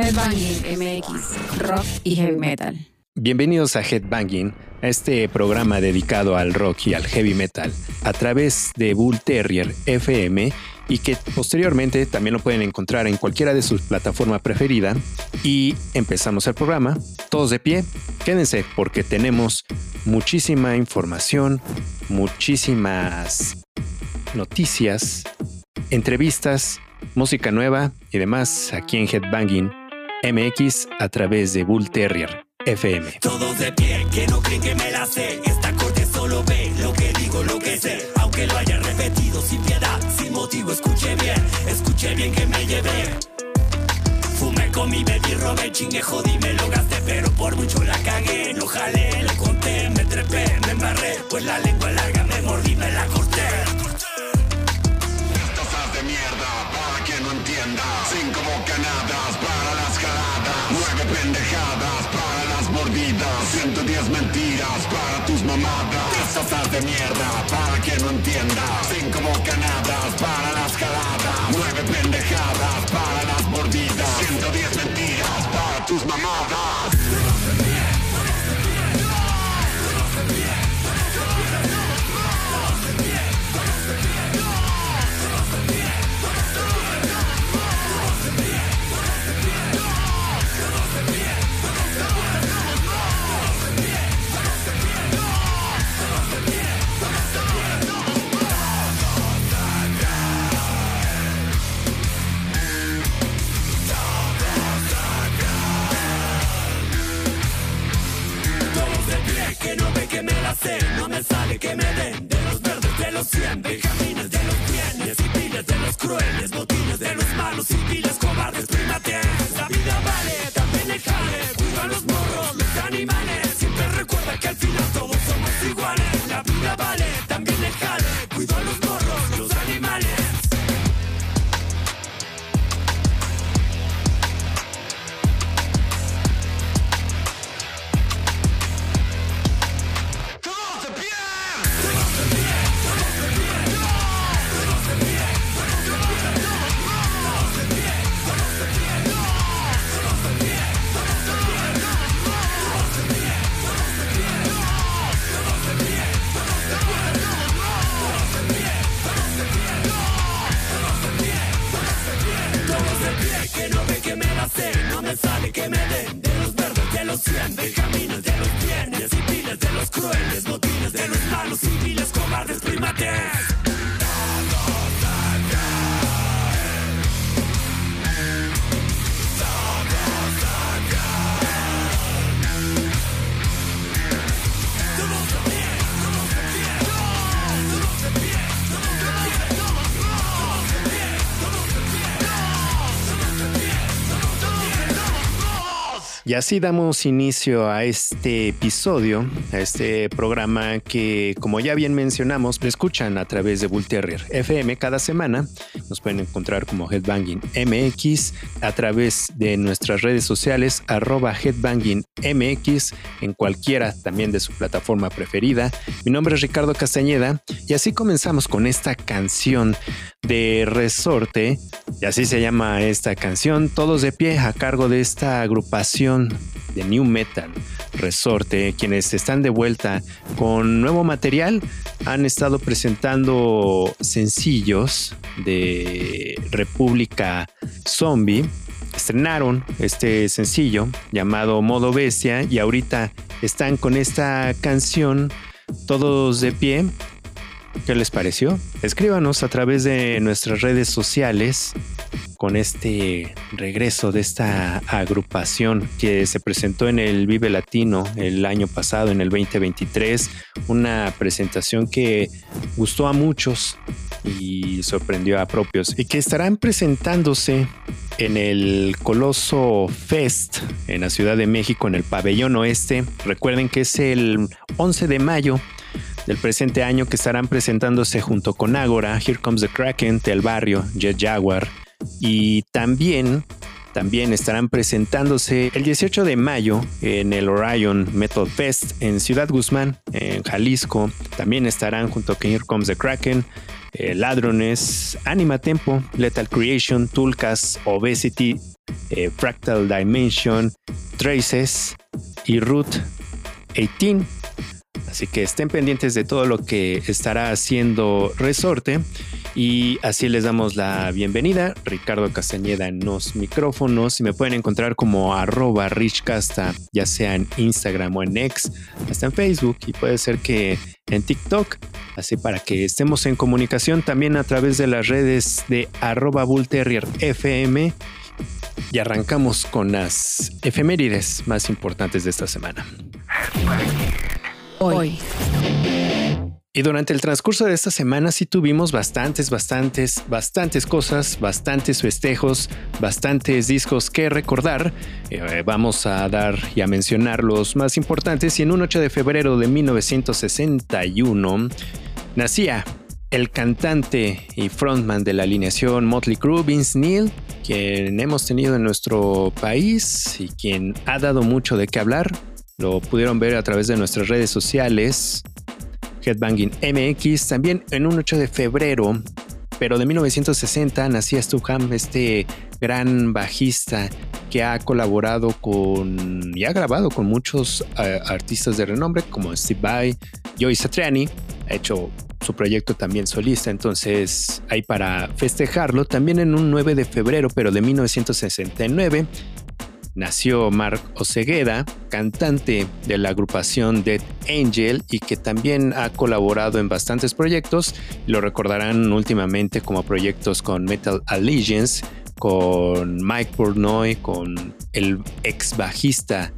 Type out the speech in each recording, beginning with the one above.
Headbanging MX, rock y heavy metal. Bienvenidos a Headbanging, a este programa dedicado al rock y al heavy metal a través de Bull Terrier FM y que posteriormente también lo pueden encontrar en cualquiera de sus plataformas preferidas. Y empezamos el programa, todos de pie, quédense porque tenemos muchísima información, muchísimas noticias, entrevistas, música nueva y demás aquí en Headbanging MX a través de Bull Terrier FM. Todos de pie, que no creen que me la sé. Esta corte solo ve lo que digo, lo que sé. Aunque lo haya repetido sin piedad, sin motivo, escuche bien que me llevé. Fumé con mi baby, robé, chingue, jodí, me lo gasté. Pero por mucho la cagué, lo jalé, lo conté, me trepé, me embarré. Pues la lengua larga me mordí, me la corté. Cosas de mierda, para que no entienda. 5 bocanadas para las jaladas. 9 pendejadas para las mordidas. 110 mentiras para tus mamadas. Cosas de mierda, para que no entienda. 5 bocanadas para las jaladas. 9 pendejadas para las mordidas. 110 mentiras para tus mamadas. Que no ve que me la sé, no me sale que me den. De los verdes, de los 100, benjamines, de los bienes y piles, de los crueles, botines, de los malos, civiles, cobardes, primates. La vida vale, también el jale, cuida los morros, los animales. Siempre recuerda que al final todos somos iguales. La vida vale, también el jale, cuido a los morros, los animales. Que no ve que me la sé, no me sale que me den. De los verdes, de los 100, benjamines, de los bienes y piles, de los crueles, botines, de los malos, civiles, cobardes, primates. Y así damos inicio a este episodio, a este programa que, como ya bien mencionamos, lo escuchan a través de Bull Terrier FM cada semana. Nos pueden encontrar como Headbanging MX a través de nuestras redes sociales, @Headbanging MX, en cualquiera también de su plataforma preferida. Mi nombre es Ricardo Castañeda y así comenzamos con esta canción de Resorte, y así se llama esta canción, Todos de Pie, a cargo de esta agrupación de New Metal, Resorte, quienes están de vuelta con nuevo material. Han estado presentando sencillos de República Zombie. Estrenaron este sencillo llamado Modo Bestia y ahorita están con esta canción Todos de Pie. ¿Qué les pareció? Escríbanos a través de nuestras redes sociales con este regreso de esta agrupación que se presentó en el Vive Latino el año pasado, en el 2023. Una presentación que gustó a muchos y sorprendió a propios, y que estarán presentándose en el Coloso Fest en la Ciudad de México, en el Pabellón Oeste. Recuerden que es el 11 de mayo del presente año, que estarán presentándose junto con Ágora, Here Comes the Kraken, Del Barrio, Jet Jaguar, y también también estarán presentándose el 18 de mayo en el Orion Metal Fest en Ciudad Guzmán, en Jalisco. También estarán junto con Here Comes the Kraken, Ladrones, Anima Tempo, Lethal Creation, Tulcas, Obesity, Fractal Dimension, Traces y Route 18. Así que estén pendientes de todo lo que estará haciendo Resorte. Y así les damos la bienvenida. Ricardo Castañeda en los micrófonos. Y me pueden encontrar como @richcasta, ya sea en Instagram o en X, hasta en Facebook, y puede ser que en TikTok. Así para que estemos en comunicación también a través de las redes de @bullterrierfm. Y arrancamos con las efemérides más importantes de esta semana. Hoy. Y durante el transcurso de esta semana sí tuvimos bastantes cosas, bastantes festejos, bastantes discos que recordar. Vamos a dar y a mencionar los más importantes. Y en un 8 de febrero de 1961 nacía el cantante y frontman de la alineación Motley Crue, Vince Neil, quien hemos tenido en nuestro país y quien ha dado mucho de qué hablar. Lo pudieron ver a través de nuestras redes sociales, Headbanging MX. También en un 8 de febrero, pero de 1960, nacía Stu Hamm, este gran bajista que ha colaborado con y ha grabado con muchos artistas de renombre como Steve Vai, Joey Satriani. Ha hecho su proyecto también solista, entonces ahí para festejarlo. También en un 9 de febrero, pero de 1969, nació Mark Osegueda, cantante de la agrupación Dead Angel y que también ha colaborado en bastantes proyectos. Lo recordarán últimamente como proyectos con Metal Allegiance, con Mike Portnoy, con el ex bajista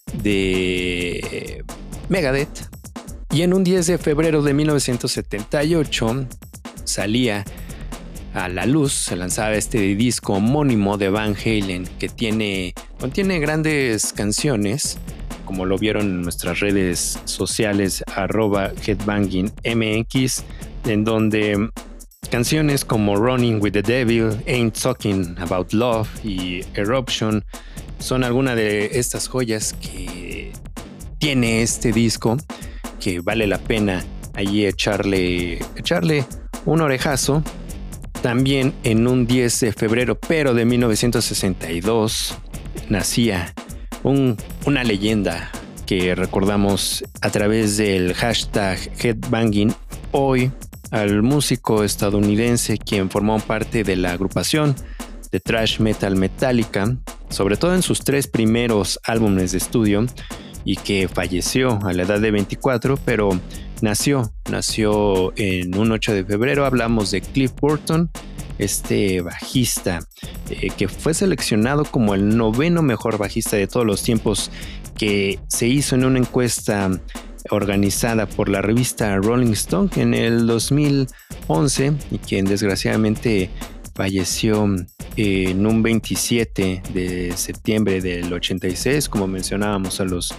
de Megadeth. Y en un 10 de febrero de 1978 salía a la luz, se lanzaba este disco homónimo de Van Halen que contiene grandes canciones, como lo vieron en nuestras redes sociales @headbangingmx, en donde canciones como Running with the Devil, Ain't Talking About Love y Eruption son algunas de estas joyas que tiene este disco, que vale la pena allí echarle un orejazo. También en un 10 de febrero, pero de 1962, nacía una leyenda que recordamos a través del hashtag Headbanging Hoy, al músico estadounidense quien formó parte de la agrupación de thrash metal Metallica, sobre todo en sus 3 primeros álbumes de estudio, y que falleció a la edad de 24, pero nació en un 8 de febrero. Hablamos de Cliff Burton, este bajista que fue seleccionado como el 9º mejor bajista de todos los tiempos, que se hizo en una encuesta organizada por la revista Rolling Stone en el 2011, y quien desgraciadamente falleció en un 27 de septiembre del 86, como mencionábamos, a los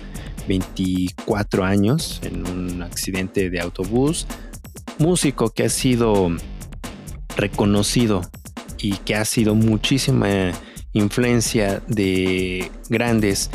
24 años, en un accidente de autobús. Músico que ha sido reconocido y que ha sido muchísima influencia de grandes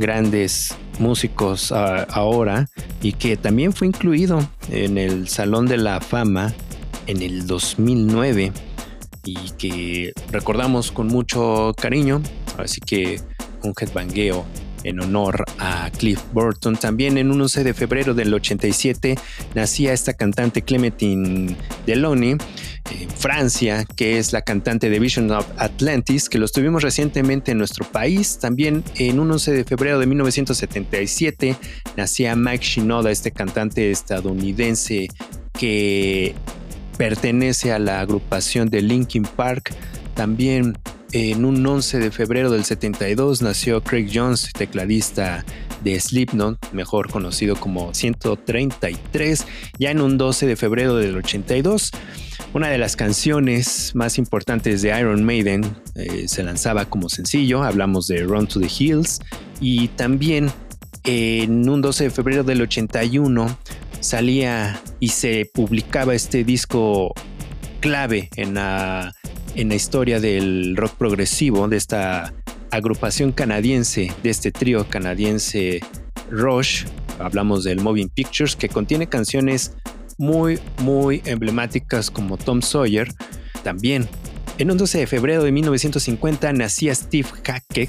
músicos ahora, y que también fue incluido en el Salón de la Fama en el 2009 y que recordamos con mucho cariño. Así que un headbangueo en honor a Cliff Burton. También en un 11 de febrero del 87 nacía esta cantante Clementine Deloney, en Francia, que es la cantante de Vision of Atlantis, que los tuvimos recientemente en nuestro país. También en un 11 de febrero de 1977 nacía Mike Shinoda, este cantante estadounidense que pertenece a la agrupación de Linkin Park. También en un 11 de febrero del 72 nació Craig Jones, tecladista de Slipknot, mejor conocido como 133. Ya en un 12 de febrero del 82, una de las canciones más importantes de Iron Maiden se lanzaba como sencillo. Hablamos de Run to the Hills. Y también en un 12 de febrero del 81 salía y se publicaba este disco clave en la historia del rock progresivo, de esta agrupación canadiense, de este trío canadiense Rush. Hablamos del Moving Pictures, que contiene canciones muy emblemáticas como Tom Sawyer. También en un 12 de febrero de 1950 nacía Steve Hackett,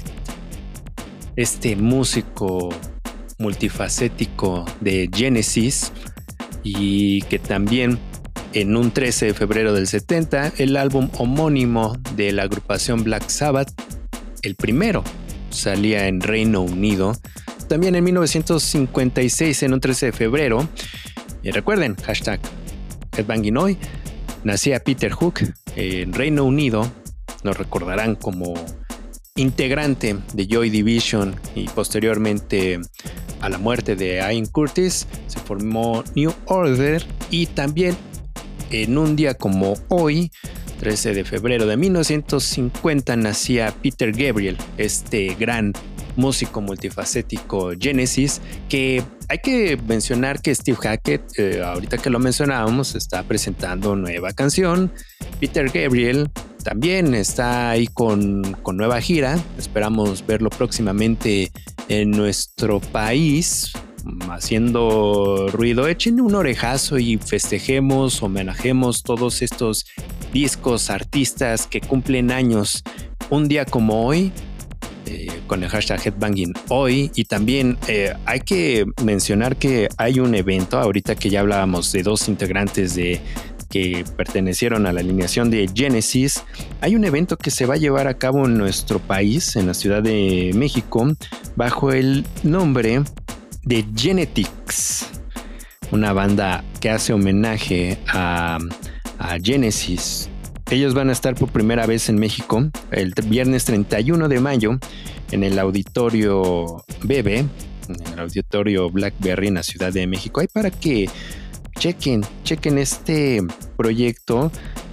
este músico multifacético de Genesis, y que también en un 13 de febrero del 70 el álbum homónimo de la agrupación Black Sabbath, el primero, salía en Reino Unido. También en 1956, en un 13 de febrero, y recuerden, hashtag Headbanging Hoy, nacía Peter Hook en Reino Unido. Nos recordarán como integrante de Joy Division, y posteriormente a la muerte de Ian Curtis se formó New Order. Y también en un día como hoy, 13 de febrero de 1950, nacía Peter Gabriel, este gran músico multifacético Genesis, que hay que mencionar que Steve Hackett, ahorita que lo mencionábamos, está presentando nueva canción. Peter Gabriel también está ahí con nueva gira. Esperamos verlo próximamente en nuestro país haciendo ruido. Echen un orejazo y festejemos, homenajemos todos estos discos, artistas que cumplen años un día como hoy, con el hashtag Headbanging Hoy. Y también hay que mencionar que hay un evento, ahorita que ya hablábamos de dos integrantes que pertenecieron a la alineación de Genesis. Hay un evento que se va a llevar a cabo en nuestro país, en la Ciudad de México, bajo el nombre de Genetics, una banda que hace homenaje a Genesis. Ellos van a estar por primera vez en México el viernes 31 de mayo en el Auditorio BB, en el Auditorio Blackberry en la Ciudad de México. Hay para que chequen este proyecto,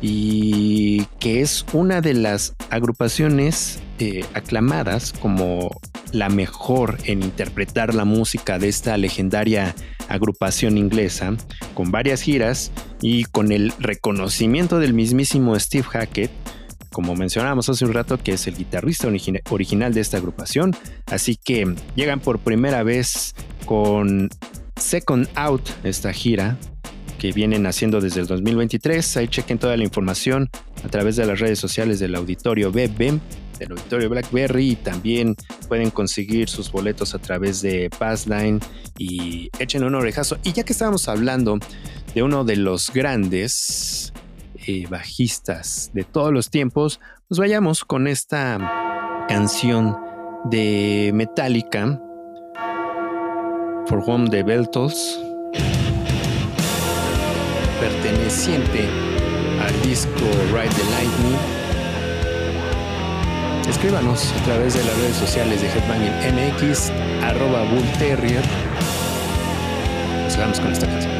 y que es una de las agrupaciones aclamadas como la mejor en interpretar la música de esta legendaria agrupación inglesa, con varias giras y con el reconocimiento del mismísimo Steve Hackett, como mencionábamos hace un rato, que es el guitarrista original de esta agrupación. Así que llegan por primera vez con Second Out, esta gira que vienen haciendo desde el 2023. Ahí chequen toda la información a través de las redes sociales del Auditorio BB, del Auditorio Blackberry, y también pueden conseguir sus boletos a través de Passline, y echen un orejazo. Y ya que estábamos hablando de uno de los grandes bajistas de todos los tiempos, pues vayamos con esta canción de Metallica, For Whom the Bell Tolls, perteneciente al disco Ride the Lightning. Escríbanos a través de las redes sociales de Headbanging MX, @BullTerrier. Nos quedamos con esta canción.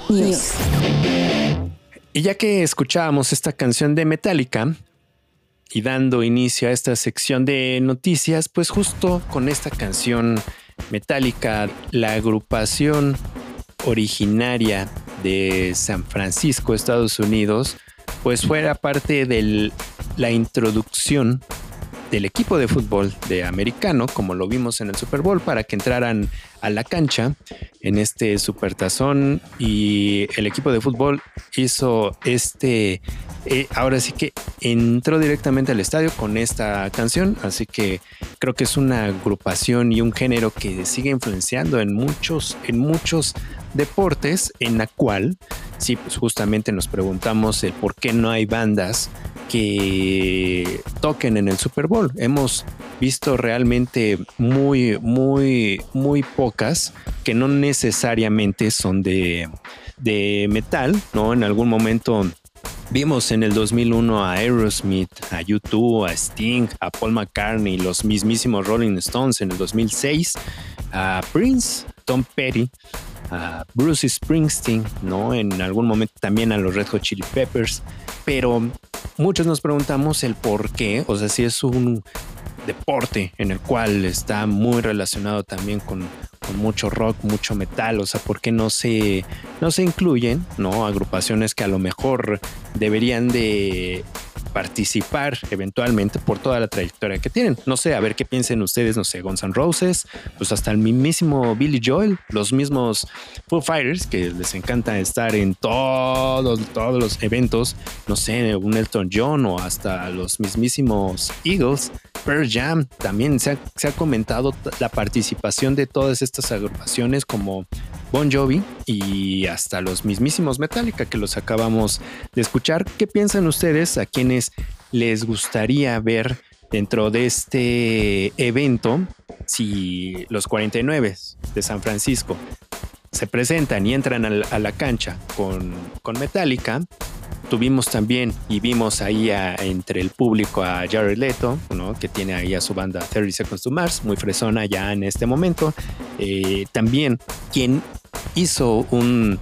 News. Y ya que escuchábamos esta canción de Metallica y dando inicio a esta sección de noticias, pues justo con esta canción Metallica, la agrupación originaria de San Francisco, Estados Unidos, pues fuera parte de la introducción del equipo de fútbol de americano, como lo vimos en el Super Bowl, para que entraran a la cancha en este supertazón, y el equipo de fútbol hizo ahora sí que entró directamente al estadio con esta canción, así que creo que es una agrupación y un género que sigue influenciando en muchos deportes, en la cual sí, pues justamente nos preguntamos el por qué no hay bandas que toquen en el Super Bowl. Hemos visto realmente muy pocas que no necesariamente son de metal, ¿no? En algún momento vimos en el 2001 a Aerosmith, a U2, a Sting, a Paul McCartney, los mismísimos Rolling Stones en el 2006, a Prince, Tom Petty, a Bruce Springsteen, ¿no? En algún momento también a los Red Hot Chili Peppers, pero muchos nos preguntamos el por qué, o sea, si es un deporte en el cual está muy relacionado también con mucho rock, mucho metal, o sea, ¿por qué no se incluyen, ¿no? Agrupaciones que a lo mejor deberían de participar eventualmente por toda la trayectoria que tienen? No sé, a ver qué piensen ustedes, no sé, Guns N' Roses, pues hasta el mismísimo Billy Joel, los mismos Foo Fighters, que les encanta estar en todos los eventos, no sé, un Elton John, o hasta los mismísimos Eagles, Pearl Jam. También se ha comentado la participación de todas estas agrupaciones como Bon Jovi y hasta los mismísimos Metallica, que los acabamos de escuchar. ¿Qué piensan ustedes? ¿A quienes les gustaría ver dentro de este evento? Si los 49 de San Francisco se presentan y entran a la cancha con Metallica. Tuvimos también y vimos ahí entre el público a Jared Leto, ¿no? Que tiene ahí a su banda 30 Seconds to Mars, muy fresona ya en este momento. También quien hizo un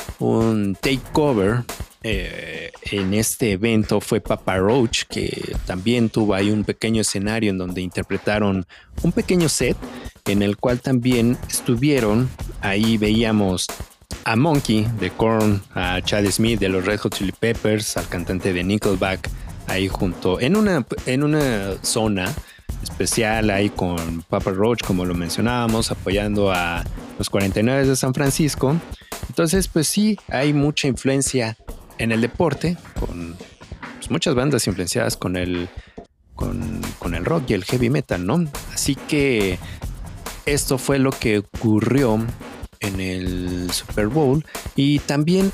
takeover en este evento fue Papa Roach, que también tuvo ahí un pequeño escenario en donde interpretaron un pequeño set en el cual también estuvieron. Ahí veíamos a Monkey de Korn, a Chad Smith de los Red Hot Chili Peppers, al cantante de Nickelback, ahí junto en una zona especial ahí con Papa Roach, como lo mencionábamos, apoyando a los 49 de San Francisco. Entonces, pues sí, hay mucha influencia en el deporte, con pues, muchas bandas influenciadas con el rock y el heavy metal, ¿no? Así que esto fue lo que ocurrió en el Super Bowl. Y también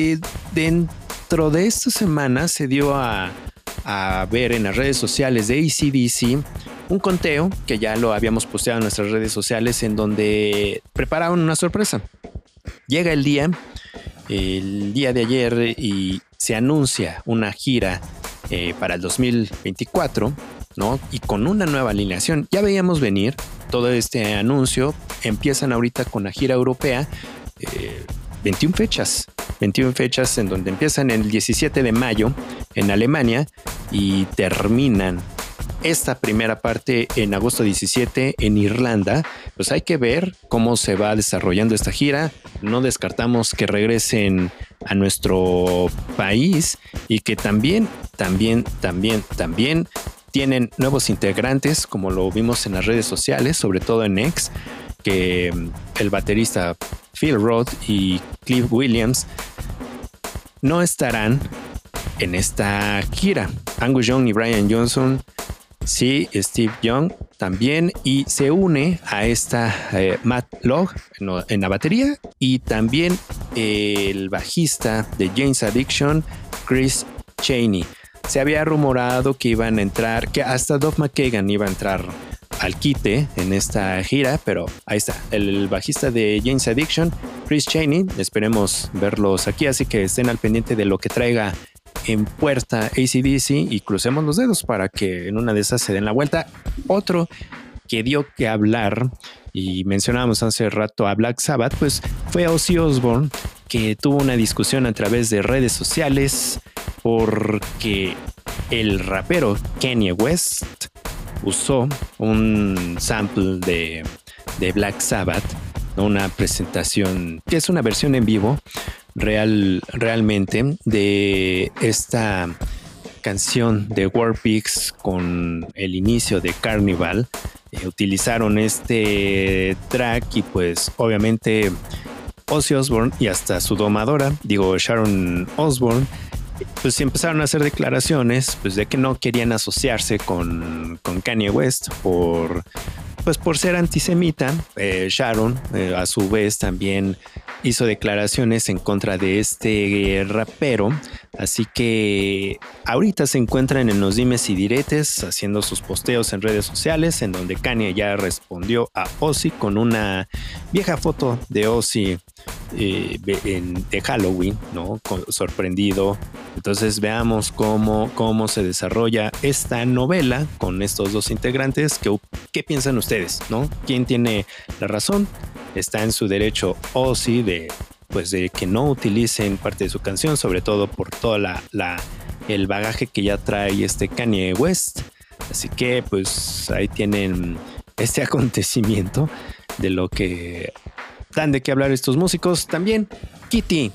dentro de esta semana se dio a ver en las redes sociales de AC/DC un conteo que ya lo habíamos posteado en nuestras redes sociales, en donde prepararon una sorpresa. Llega el día de ayer y se anuncia una gira para el 2024, ¿no? Y con una nueva alineación. Ya veíamos venir todo este anuncio. Empiezan ahorita con la gira europea, 21 fechas en donde empiezan el 17 de mayo en Alemania y terminan esta primera parte en agosto 17 en Irlanda. Pues hay que ver cómo se va desarrollando esta gira. No descartamos que regresen a nuestro país y que también tienen nuevos integrantes, como lo vimos en las redes sociales, sobre todo en X, que el baterista Phil Roth y Cliff Williams no estarán en esta gira. Angus Young y Brian Johnson, sí, Steve Young también, y se une a esta Matt Log en la batería, y también el bajista de Jane's Addiction, Chris Chaney. Se había rumorado que iban a entrar, que hasta Duff McKagan iba a entrar al quite en esta gira, pero ahí está, el bajista de Jane's Addiction, Chris Chaney. Esperemos verlos aquí, así que estén al pendiente de lo que traiga en puerta AC/DC y crucemos los dedos para que en una de esas se den la vuelta. Otro que dio que hablar, y mencionábamos hace rato a Black Sabbath, pues fue Ozzy Osbourne, que tuvo una discusión a través de redes sociales porque el rapero Kanye West usó un sample de Black Sabbath, ¿no? Una presentación que es una versión en vivo realmente de esta canción de War Pigs con el inicio de Carnival. Utilizaron este track y pues obviamente Ozzy Osbourne y hasta su domadora, Sharon Osbourne, pues empezaron a hacer declaraciones pues de que no querían asociarse con Kanye West por ser antisemita. Sharon a su vez también hizo declaraciones en contra de este rapero, así que ahorita se encuentran en los dimes y diretes haciendo sus posteos en redes sociales, en donde Kanye ya respondió a Ozzy con una vieja foto de Ozzy de Halloween, ¿no? Sorprendido. Entonces veamos cómo se desarrolla esta novela con estos dos integrantes. ¿Qué piensan ustedes, no? ¿Quién tiene la razón? Está en su derecho Ozzy de que no utilicen parte de su canción, sobre todo por todo el bagaje que ya trae este Kanye West. Así que pues ahí tienen este acontecimiento de lo que dan de qué hablar estos músicos. También Kitty,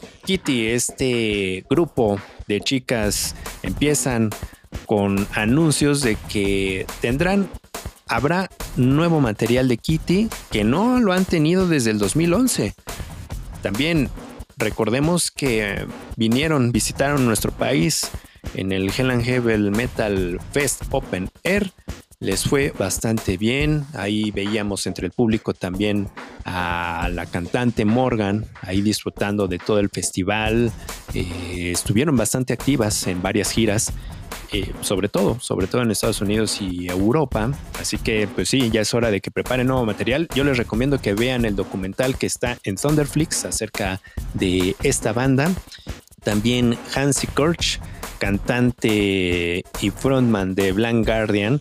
este grupo de chicas, empiezan con anuncios de que habrá nuevo material de Kitty, que no lo han tenido desde el 2011. También recordemos que visitaron nuestro país en el Hell and Heaven Metal Fest Open Air. Les fue bastante bien. Ahí veíamos entre el público también a la cantante Morgan, ahí disfrutando de todo el festival. Estuvieron bastante activas en varias giras, sobre todo en Estados Unidos y Europa. Así que pues sí, ya es hora de que preparen nuevo material. Yo les recomiendo que vean el documental que está en Thunderflix acerca de esta banda. También Hansi Kurch, cantante y frontman de Blind Guardian,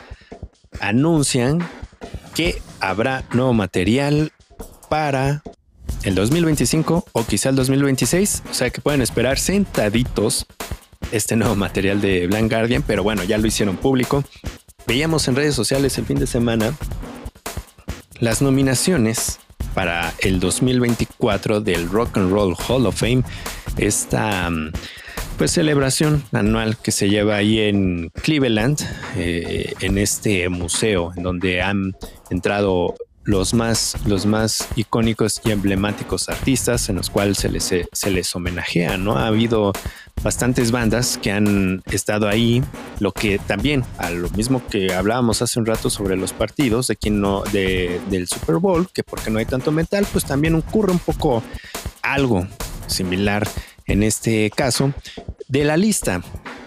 anuncian que habrá nuevo material para el 2025 o quizá el 2026. O sea que pueden esperar sentaditos este nuevo material de Blind Guardian, pero bueno, ya lo hicieron público. Veíamos en redes sociales el fin de semana las nominaciones para el 2024 del Rock and Roll Hall of Fame, esta celebración anual que se lleva ahí en Cleveland, en este museo en donde han entrado los más icónicos y emblemáticos artistas, en los cuales se les homenajea, ¿no? Ha habido bastantes bandas que han estado ahí, lo que también, a lo mismo que hablábamos hace un rato sobre los partidos del Super Bowl, que porque no hay tanto metal, pues también ocurre un poco algo similar en este caso. De la lista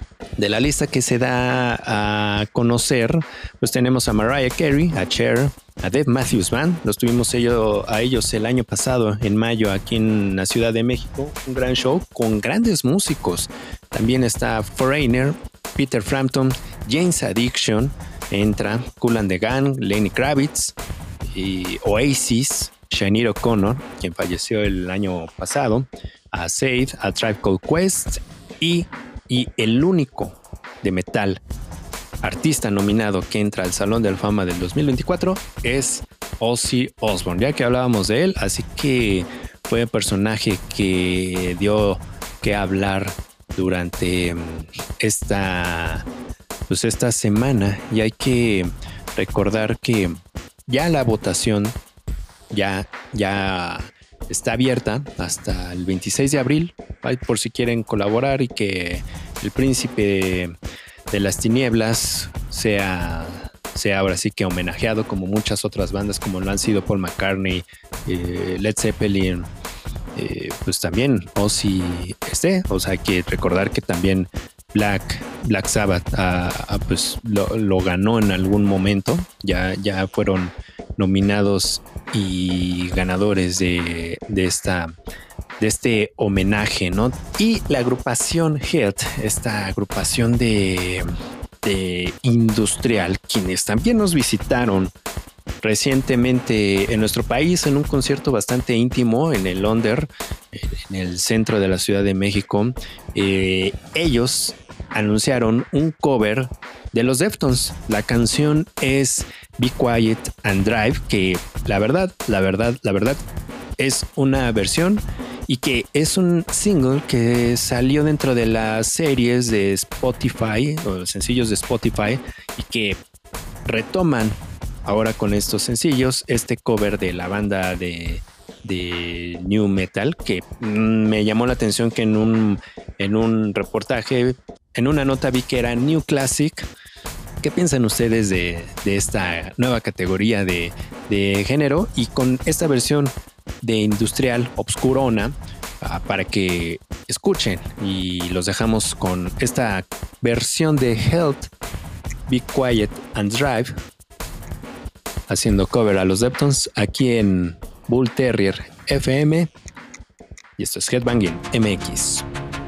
que se da a conocer, pues tenemos a Mariah Carey, a Cher, a Dave Matthews Band. Los tuvimos a ellos el año pasado, en mayo, aquí en la Ciudad de México. Un gran show con grandes músicos. También está Foreigner, Peter Frampton, Jane's Addiction, entra Kool and the Gang, Lenny Kravitz, y Oasis, Sinead O'Connor, quien falleció el año pasado, a Said, a Tribe Called Quest y el único de metal artista nominado que entra al Salón de la Fama del 2024 es Ozzy Osbourne, ya que hablábamos de él, así que fue un personaje que dio que hablar durante esta semana, y hay que recordar que ya la votación ya está abierta hasta el 26 de abril, por si quieren colaborar y que el príncipe de las tinieblas sea ahora sí que homenajeado, como muchas otras bandas como lo han sido Paul McCartney, Led Zeppelin, pues también Ozzy o sea, hay que recordar que también Black Sabbath pues lo ganó en algún momento, ya fueron nominados y ganadores de este homenaje, ¿no? Y la agrupación Head, esta agrupación de industrial, quienes también nos visitaron recientemente en nuestro país en un concierto bastante íntimo en el Under, en el centro de la Ciudad de México. Ellos anunciaron un cover de los Deftones. La canción es Be Quiet and Drive, que la verdad es una versión y que es un single que salió dentro de las series de Spotify o los sencillos de Spotify y que retoman ahora con estos sencillos este cover de la banda de New Metal, que me llamó la atención que en un reportaje, en una nota vi que era New Classic. ¿Qué piensan ustedes de esta nueva categoría de género y con esta versión de industrial obscurona para que escuchen? Y los dejamos con esta versión de Health, Be Quiet and Drive, haciendo cover a los Deftones aquí en Bull Terrier FM. Y esto es Headbanging MX.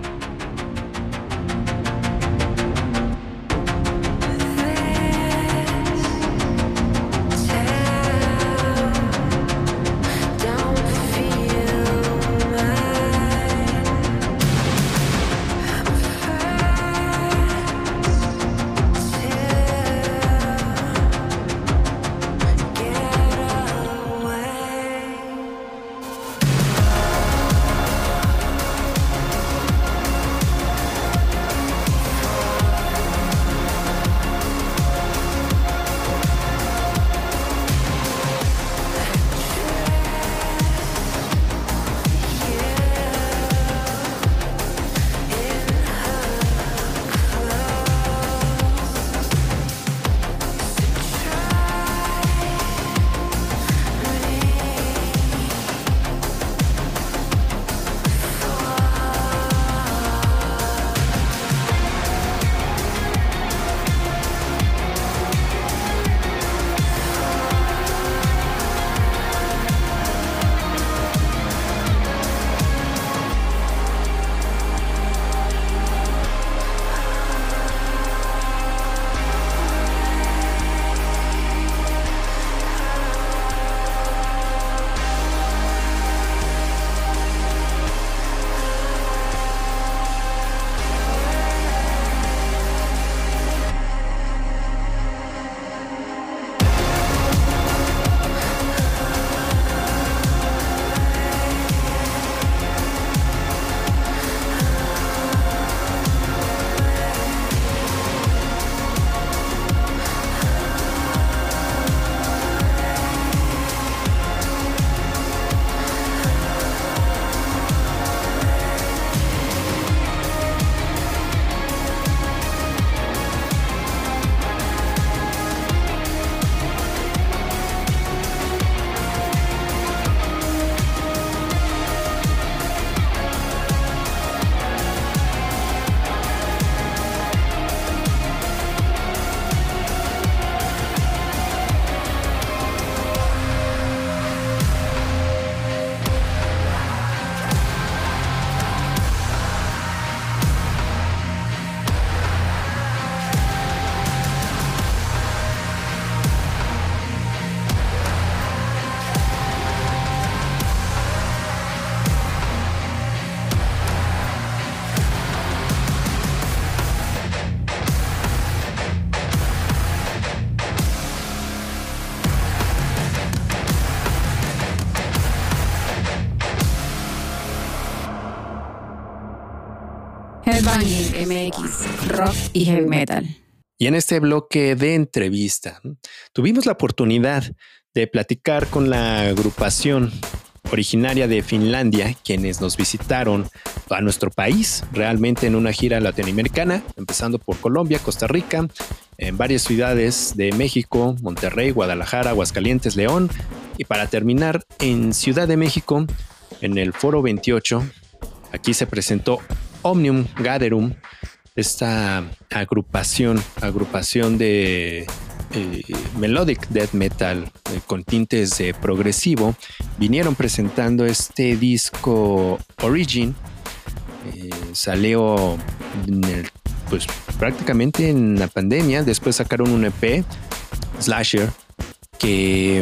Headbanging MX, rock y heavy metal. Y en este bloque de entrevista tuvimos la oportunidad de platicar con la agrupación originaria de Finlandia, quienes nos visitaron a nuestro país, realmente en una gira latinoamericana, empezando por Colombia, Costa Rica, en varias ciudades de México, Monterrey, Guadalajara, Aguascalientes, León, y para terminar en Ciudad de México, en el Foro 28. Aquí se presentó Omnium Gatherum, esta agrupación de melodic death metal con tintes de progresivo. Vinieron presentando este disco Origin. Salió prácticamente en la pandemia. Después sacaron un EP, Slasher, que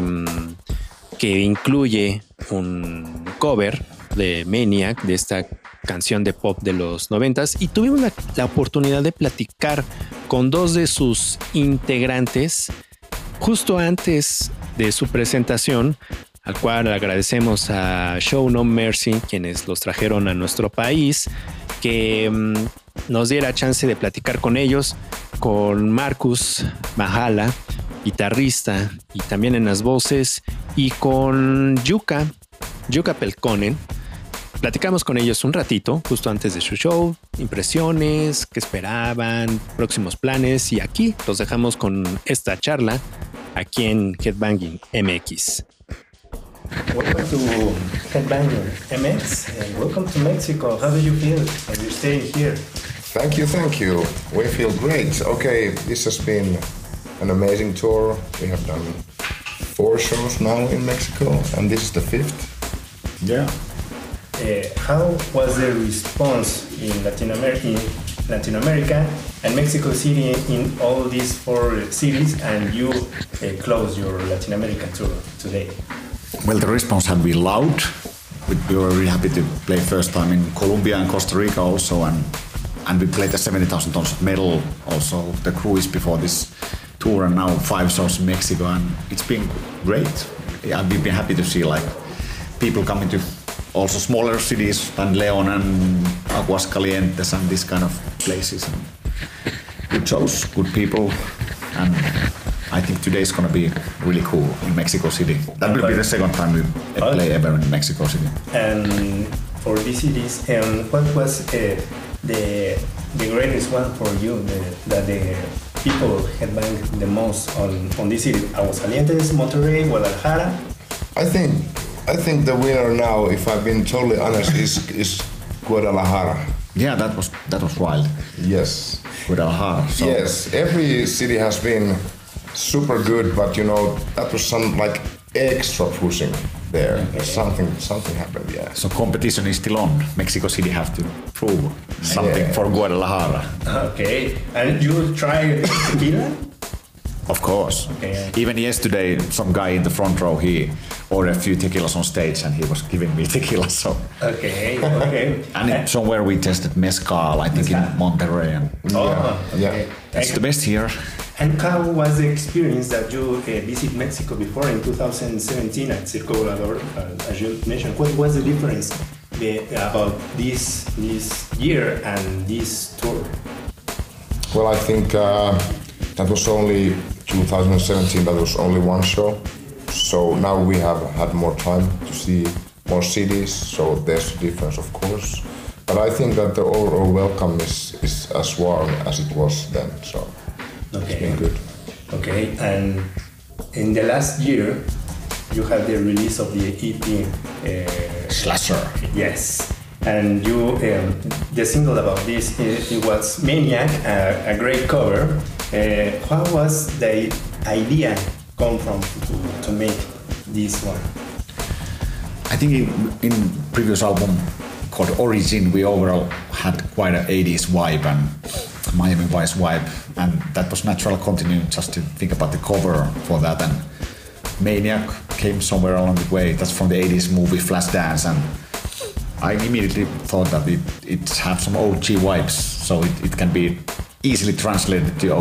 incluye un cover de Maniac, de esta canción de pop de los 90s, y tuvimos la oportunidad de platicar con dos de sus integrantes justo antes de su presentación, al cual agradecemos a Show No Mercy, quienes los trajeron a nuestro país, que nos diera chance de platicar con ellos, con Marcus Mahala, guitarrista y también en las voces, y con Jukka Pelkonen. Platicamos con ellos un ratito, justo antes de su show, impresiones, qué esperaban, próximos planes, y aquí los dejamos con esta charla aquí en Headbanging MX. Welcome to Headbanging MX and welcome to Mexico. How do you feel when you're staying here? Thank you. We feel great. Okay, this has been an amazing tour. We have done 4 shows now in Mexico, and this is the 5th. Yeah. How was the response in Latin America and Mexico City in all these 4 cities, and you close your Latin American tour today? Well, the response has been loud. We were really happy to play first time in Colombia and Costa Rica also, and we played the 70,000 tons of metal also, the cruise before this tour, and now 5 shows in Mexico, and it's been great. We've been happy to see like people coming to also smaller cities than León and Aguascalientes and this kind of places. And good shows, good people, and I think today is going to be really cool in Mexico City. That will be the second time we play ever in Mexico City. And for these cities, what was the greatest one for you that the people headbang the most on this city? Aguascalientes, Monterrey, Guadalajara? I think the winner now, if I've been totally honest, is Guadalajara. Yeah, that was wild. Yes. Guadalajara. So. Yes, every city has been super good, but you know that was some like extra pushing there. Okay. Something happened. Yeah. So competition is still on. Mexico City have to prove something for Guadalajara. Okay, and you try tequila? Of course. Okay. Even yesterday, some guy in the front row, he ordered a few tequilas on stage and he was giving me tequila. So. Okay. And somewhere we tested mezcal, I think in Monterrey. Okay. That's the best here. And how was the experience that you visited Mexico before in 2017 at Circo Volador, as you mentioned? What was the difference about this year and this tour? Well, I think that was only 2017, that was only 1 show. So now we have had more time to see more cities, so there's a difference, of course. But I think that the overall welcome is as warm as it was then, so it's been good. Okay, and in the last year, you had the release of the EP Slasher. Yes, and you the single about this it was Maniac, a great cover. How was the idea come from to make this one? I think in previous album called Origin, we overall had quite an 80s vibe and Miami Vice vibe, and that was natural continuing just to think about the cover for that. And Maniac came somewhere along the way. That's from the 80s movie Flashdance, and I immediately thought that it had some OG vibes, so it can be easily translated to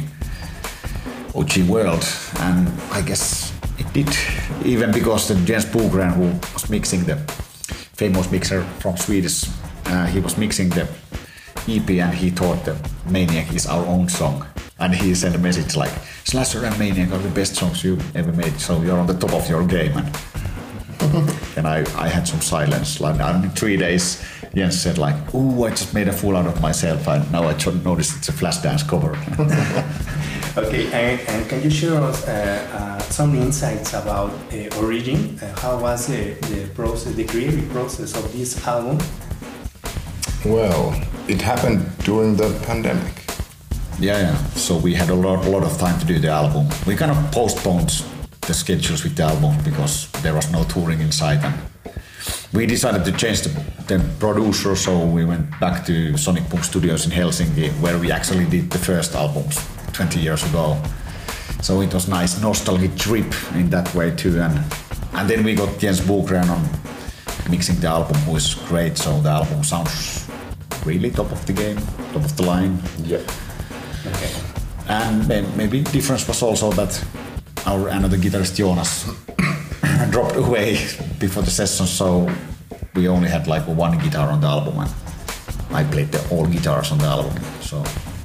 OG world, and I guess it did, even because the Jens Bogren, who was mixing, the famous mixer from Sweden, he was mixing the EP and he thought that Maniac is our own song, and he sent a message like, Slasher and Maniac are the best songs you ever made, so you're on the top of your game. And I had some silence. Like in 3 days, Jens said like, "Ooh, I just made a fool out of myself, and now I noticed it's a Flashdance cover." Okay, and can you share us some insights about Origin? How was the process, the creative process of this album? Well, it happened during the pandemic. Yeah. So we had a lot of time to do the album. We kind of postponed the schedules with the album because there was no touring inside, and we decided to change the producer, so we went back to Sonic Boom Studios in Helsinki, where we actually did the first albums 20 years ago. So it was nice nostalgic trip in that way too, and then we got Jens Bogren on mixing the album, who is great. So the album sounds really top of the game, top of the line. Yeah. Okay. And maybe difference was also that our another guitarist Jonas dropped away before the session, so we only had like one guitar on the album, and I played all guitars on the album. So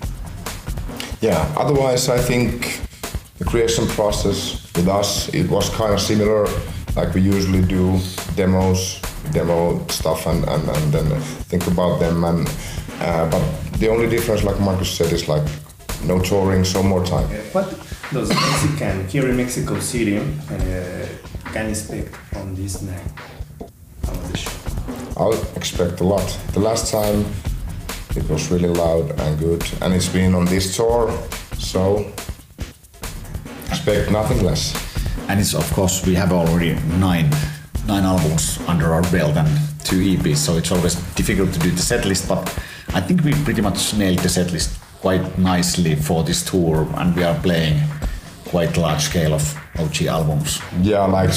Yeah, otherwise I think the creation process with us, it was kind of similar, like we usually do demo stuff and then think about them, and but the only difference, like Marcus said, is like no touring, so more time. What does Mexican here in Mexico City can expect on this night of the show? I'll expect a lot. The last time it was really loud and good, and it's been on this tour, so expect nothing less. and it's of course we have already nine albums under our belt and 2 EPs, so it's always difficult to do the set list, but I think we pretty much nailed the set list quite nicely for this tour, and we are playing quite large scale of OG albums. Yeah, like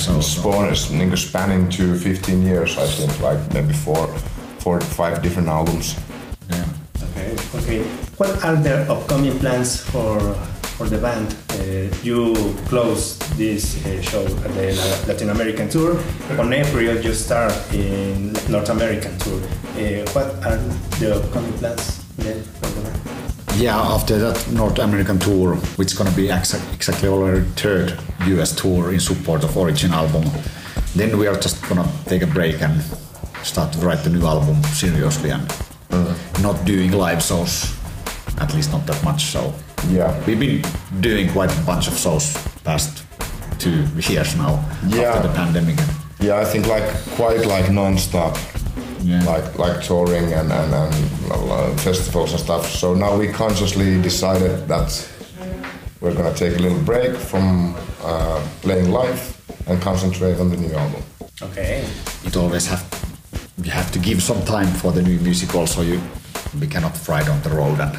spanning to 15 years, I think, like maybe 4 to 5 different albums. Yeah. Okay. What are the upcoming plans for the band? You close this show at the Latin American tour. On April, you start in North American tour. What are the upcoming plans then for the band? Yeah, after that North American tour, which is gonna be exactly already third US tour in support of Origin album, then we are just gonna take a break and start to write the new album seriously and not doing live shows, at least not that much. So Yeah. we've been doing quite a bunch of shows past 2 years now after the pandemic. Yeah, I think like quite like non-stop. Yeah. Like touring and festivals and stuff. So now we consciously decided that we're gonna take a little break from playing live and concentrate on the new album. Okay. It always you have to give some time for the new music also. We cannot ride on the road and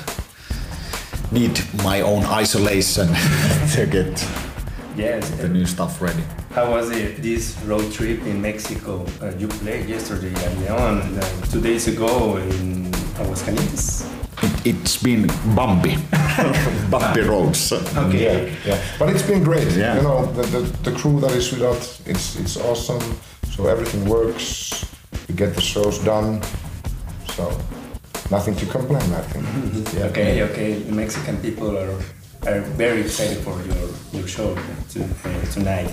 need my own isolation to get the new stuff ready. How was this road trip in Mexico? You played yesterday at León, and 2 days ago in Aguascalientes. It's been bumpy roads. Okay. Yeah. But it's been great. Yeah. You know, the crew that is with us, it's awesome. So everything works. We get the shows done. So nothing to complain, I think. Yeah. Okay. The Mexican people are very excited for your show tonight.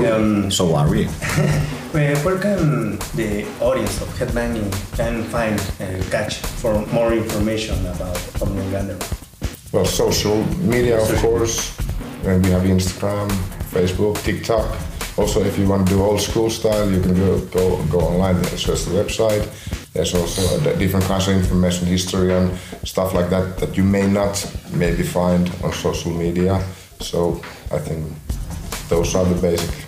So are we. Where can the audience of Headbanging can catch for more information about Omnium Gander? Well, social media, of course. And we have Instagram, Facebook, TikTok. Also, if you want to do old school style, you can go online and search the website. There's also different kinds of information, history and stuff like that you may not maybe find on social media. So I think those are the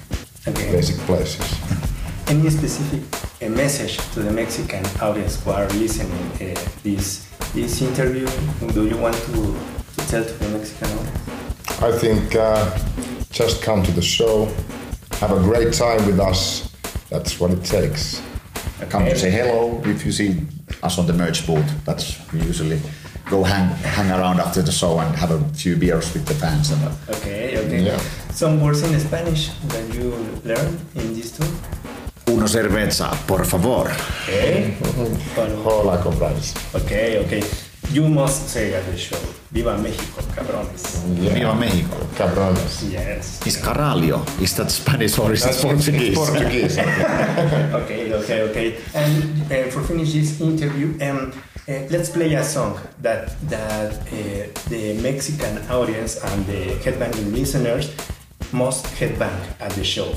basic places. Any specific message to the Mexican audience who are listening this interview? Do you want to tell to the Mexican audience? I think just come to the show, have a great time with us. That's what it takes. Come to say hello if you see us on the merch booth. That's we usually go hang around after the show and have a few beers with the fans. And Okay. Yeah. Some words in Spanish that you learned in this tour? Uno cerveza, por favor. Okay. Hola, compadres. Okay. You must say at the show, Viva Mexico, cabrones. Yeah. Viva Mexico. Cabrones. Yes. Is caralho? Is that Spanish or is it Portuguese? It's Portuguese. Okay. And for finish this interview, let's play a song that the Mexican audience and the headbanging listeners must headbang at the show.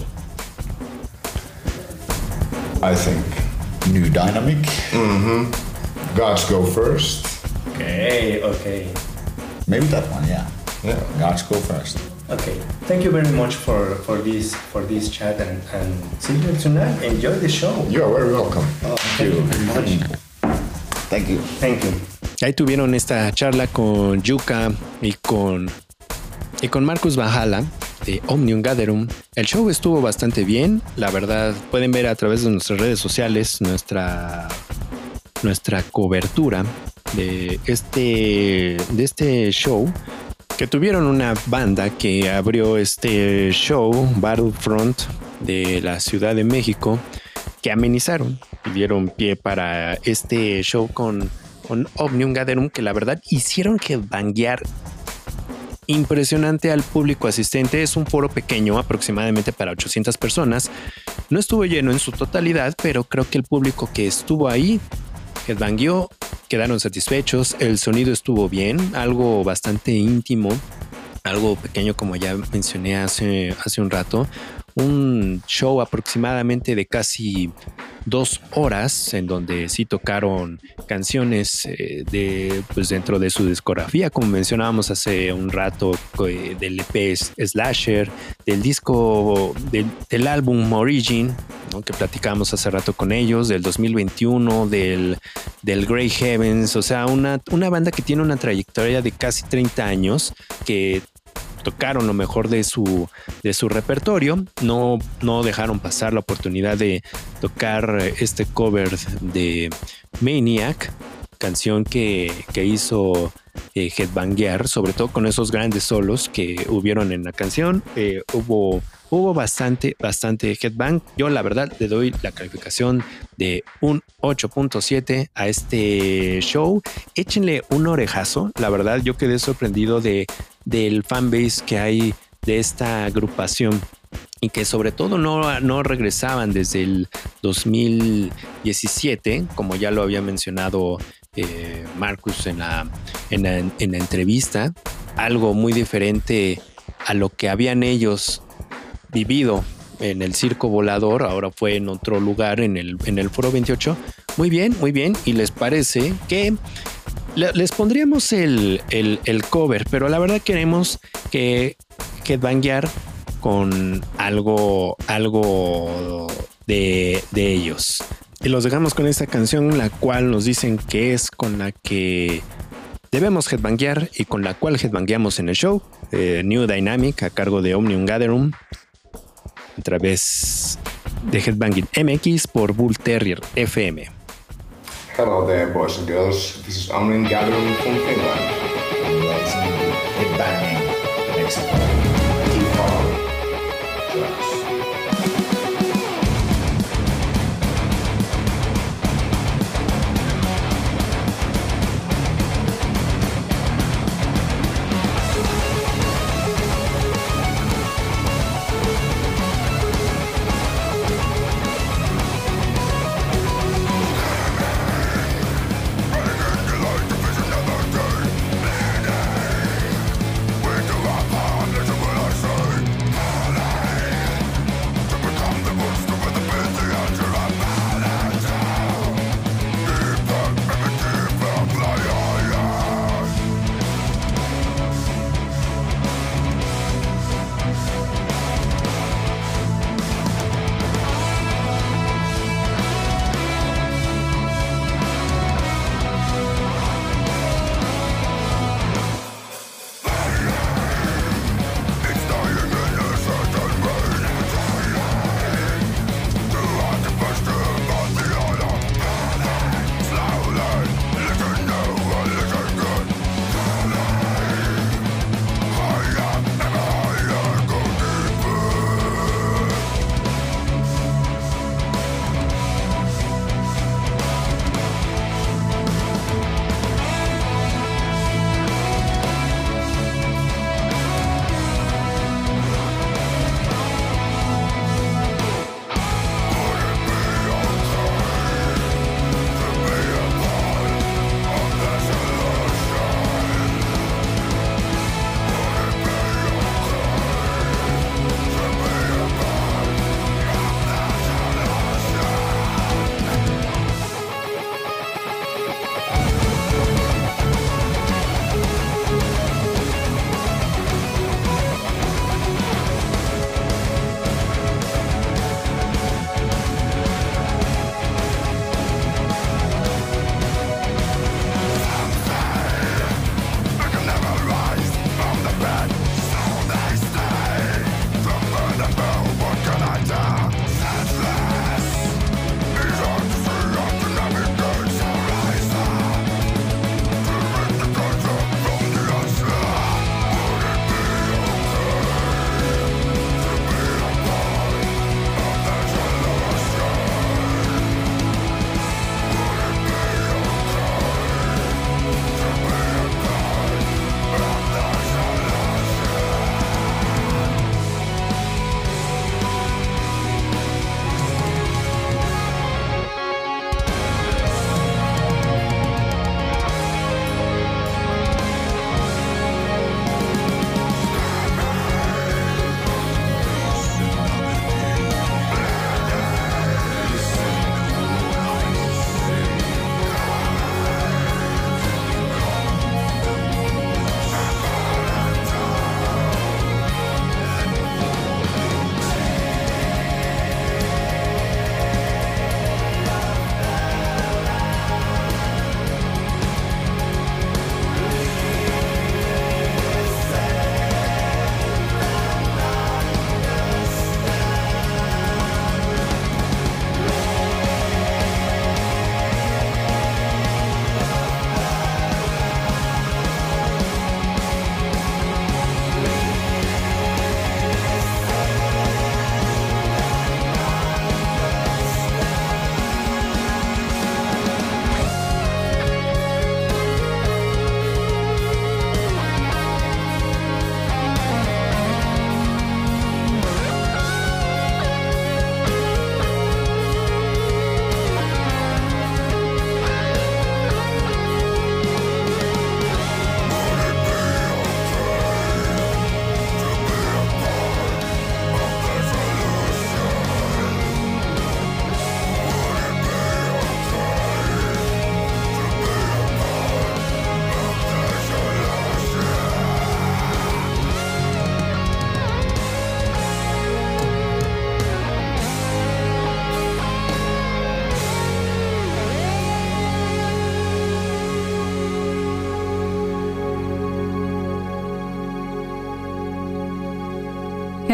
I think. New Dynamic. Gods Go First. Okay. Maybe that one, yeah. Yeah. Gods Go First. Okay. Thank you very much for this chat and see you tonight. Enjoy the show. You are very welcome. Thank you very much. Thank you. Thank you. Ahí tuvieron esta charla con Yuka y con y con Marcus Valhalla de Omnium Gatherum. El show estuvo bastante bien, la verdad. Pueden ver a través de nuestras redes sociales nuestra cobertura de este show, que tuvieron una banda que abrió este show, Battlefront, de la Ciudad de México, que amenizaron y dieron pie para este show con Omnium Gatherum, que la verdad hicieron headbanguear impresionante al público asistente. Es un foro pequeño, aproximadamente para 800 personas. No estuvo lleno en su totalidad, pero creo que el público que estuvo ahí headbangueó, quedaron satisfechos. El sonido estuvo bien, algo bastante íntimo, algo pequeño, como ya mencioné hace un rato. Un show aproximadamente de casi 2 horas, en donde sí tocaron canciones pues dentro de su discografía, como mencionábamos hace un rato, del EP Slasher, del disco del álbum Origin, ¿no?, que platicábamos hace rato con ellos, del 2021, del Grey Heavens. O sea, una banda que tiene una trayectoria de casi 30 años, que tocaron lo mejor de su repertorio. No dejaron pasar la oportunidad de tocar este cover de Maniac, canción que hizo headbanguear, sobre todo con esos grandes solos que hubieron en la canción. Hubo bastante headbang. Yo la verdad le doy la calificación de un 8.7 a este show. Échenle un orejazo. La verdad, yo quedé sorprendido del fanbase que hay de esta agrupación, y que sobre todo no regresaban desde el 2017, como ya lo había mencionado Marcus en la entrevista. Algo muy diferente a lo que habían ellos vivido en el Circo Volador. Ahora fue en otro lugar, en el Foro 28. Muy bien. ¿Y les parece que les pondríamos el cover? Pero la verdad queremos que headbanguear con algo de ellos. Y los dejamos con esta canción, la cual nos dicen que es con la que debemos headbanguear y con la cual headbangueamos en el show. New Dynamic, a cargo de Omnium Gatherum, a través de Headbanging MX por Bull Terrier FM. Hello there, boys and girls. This is Omnium Gatherum from Finland. And you're listening to Headbanging Mexico. Keep following. Tracks.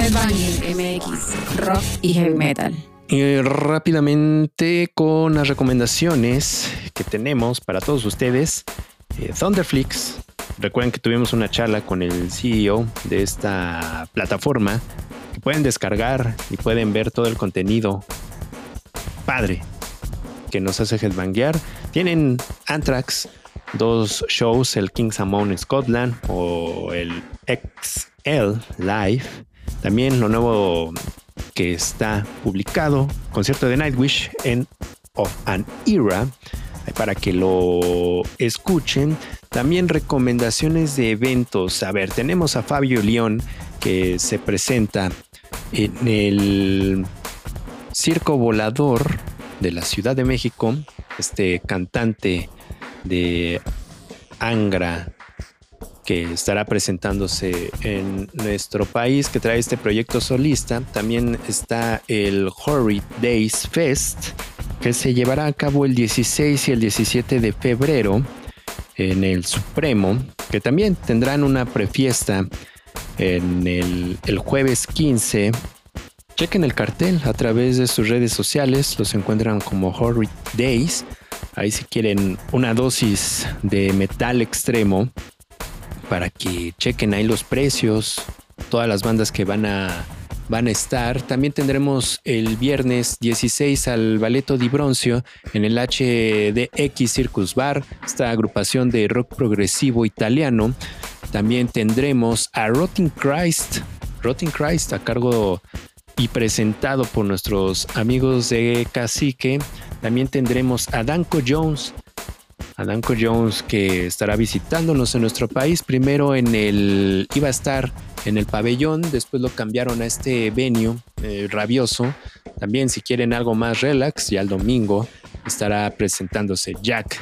Headbanging MX, rock y heavy metal. Y rápidamente con las recomendaciones que tenemos para todos ustedes. Thunderflix. Recuerden que tuvimos una charla con el CEO de esta plataforma que pueden descargar y pueden ver todo el contenido padre que nos hace headbanguear. Tienen Anthrax, 2 shows, el Kings Among Scotland o el XL Live. También lo nuevo que está publicado, concierto de Nightwish, End of an Era, para que lo escuchen. También recomendaciones de eventos. A ver, tenemos a Fabio León, que se presenta en el Circo Volador de la Ciudad de México, este cantante de Angra que estará presentándose en nuestro país, que trae este proyecto solista. También está el Horrid Days Fest, que se llevará a cabo el 16 y el 17 de febrero en el Supremo, que también tendrán una prefiesta en el jueves 15. Chequen el cartel a través de sus redes sociales, los encuentran como Horrid Days. Ahí si quieren una dosis de metal extremo, para que chequen ahí los precios, todas las bandas que van a estar. También tendremos el viernes 16 al Balletto di Bronzio en el HDX Circus Bar, esta agrupación de rock progresivo italiano. También tendremos a Rotting Christ a cargo y presentado por nuestros amigos de Cacique. También tendremos a Danko Jones, que estará visitándonos en nuestro país. Primero iba a estar en el pabellón, después lo cambiaron a este venue rabioso. También si quieren algo más relax, ya el domingo estará presentándose Jack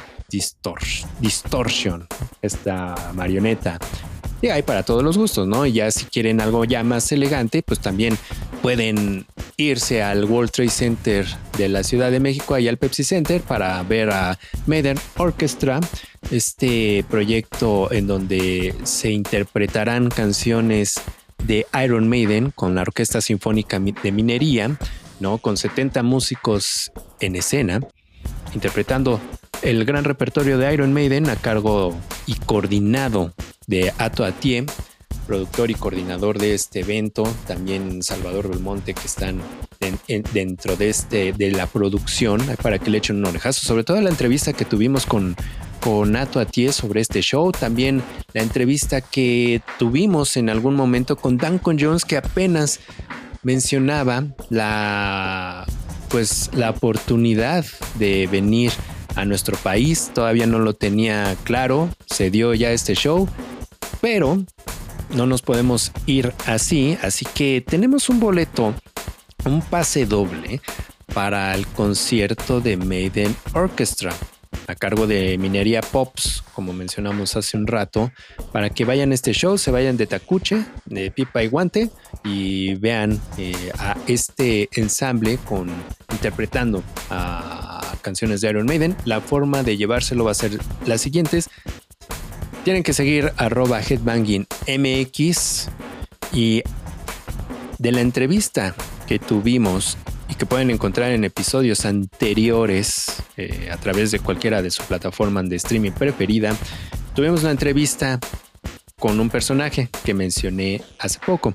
Distortion, esta marioneta. Y hay para todos los gustos, ¿no? Y ya si quieren algo ya más elegante, pues también pueden irse al World Trade Center de la Ciudad de México, ahí al Pepsi Center, para ver a Maiden Orchestra, este proyecto en donde se interpretarán canciones de Iron Maiden con la Orquesta Sinfónica de Minería, ¿no? Con 70 músicos en escena, interpretando el gran repertorio de Iron Maiden a cargo y coordinado de Ato Atié, productor y coordinador de este evento. También Salvador Belmonte, que están dentro de la producción, para que le echen un orejazo, sobre todo la entrevista que tuvimos con Ato Atié sobre este show. También la entrevista que tuvimos en algún momento con Danko Jones, que apenas mencionaba la oportunidad de venir a nuestro país. Todavía no lo tenía claro, se dio ya este show, pero no nos podemos ir así que tenemos un boleto, un pase doble para el concierto de Maiden Orchestra a cargo de Minería Pops, como mencionamos hace un rato, para que vayan a este show, se vayan de tacuche, de pipa y guante, y vean a este ensamble interpretando a canciones de Iron Maiden. La forma de llevárselo va a ser las siguientes. Tienen que seguir @headbangingmx, y de la entrevista que tuvimos y que pueden encontrar en episodios anteriores a través de cualquiera de su plataforma de streaming preferida, tuvimos una entrevista con un personaje que mencioné hace poco.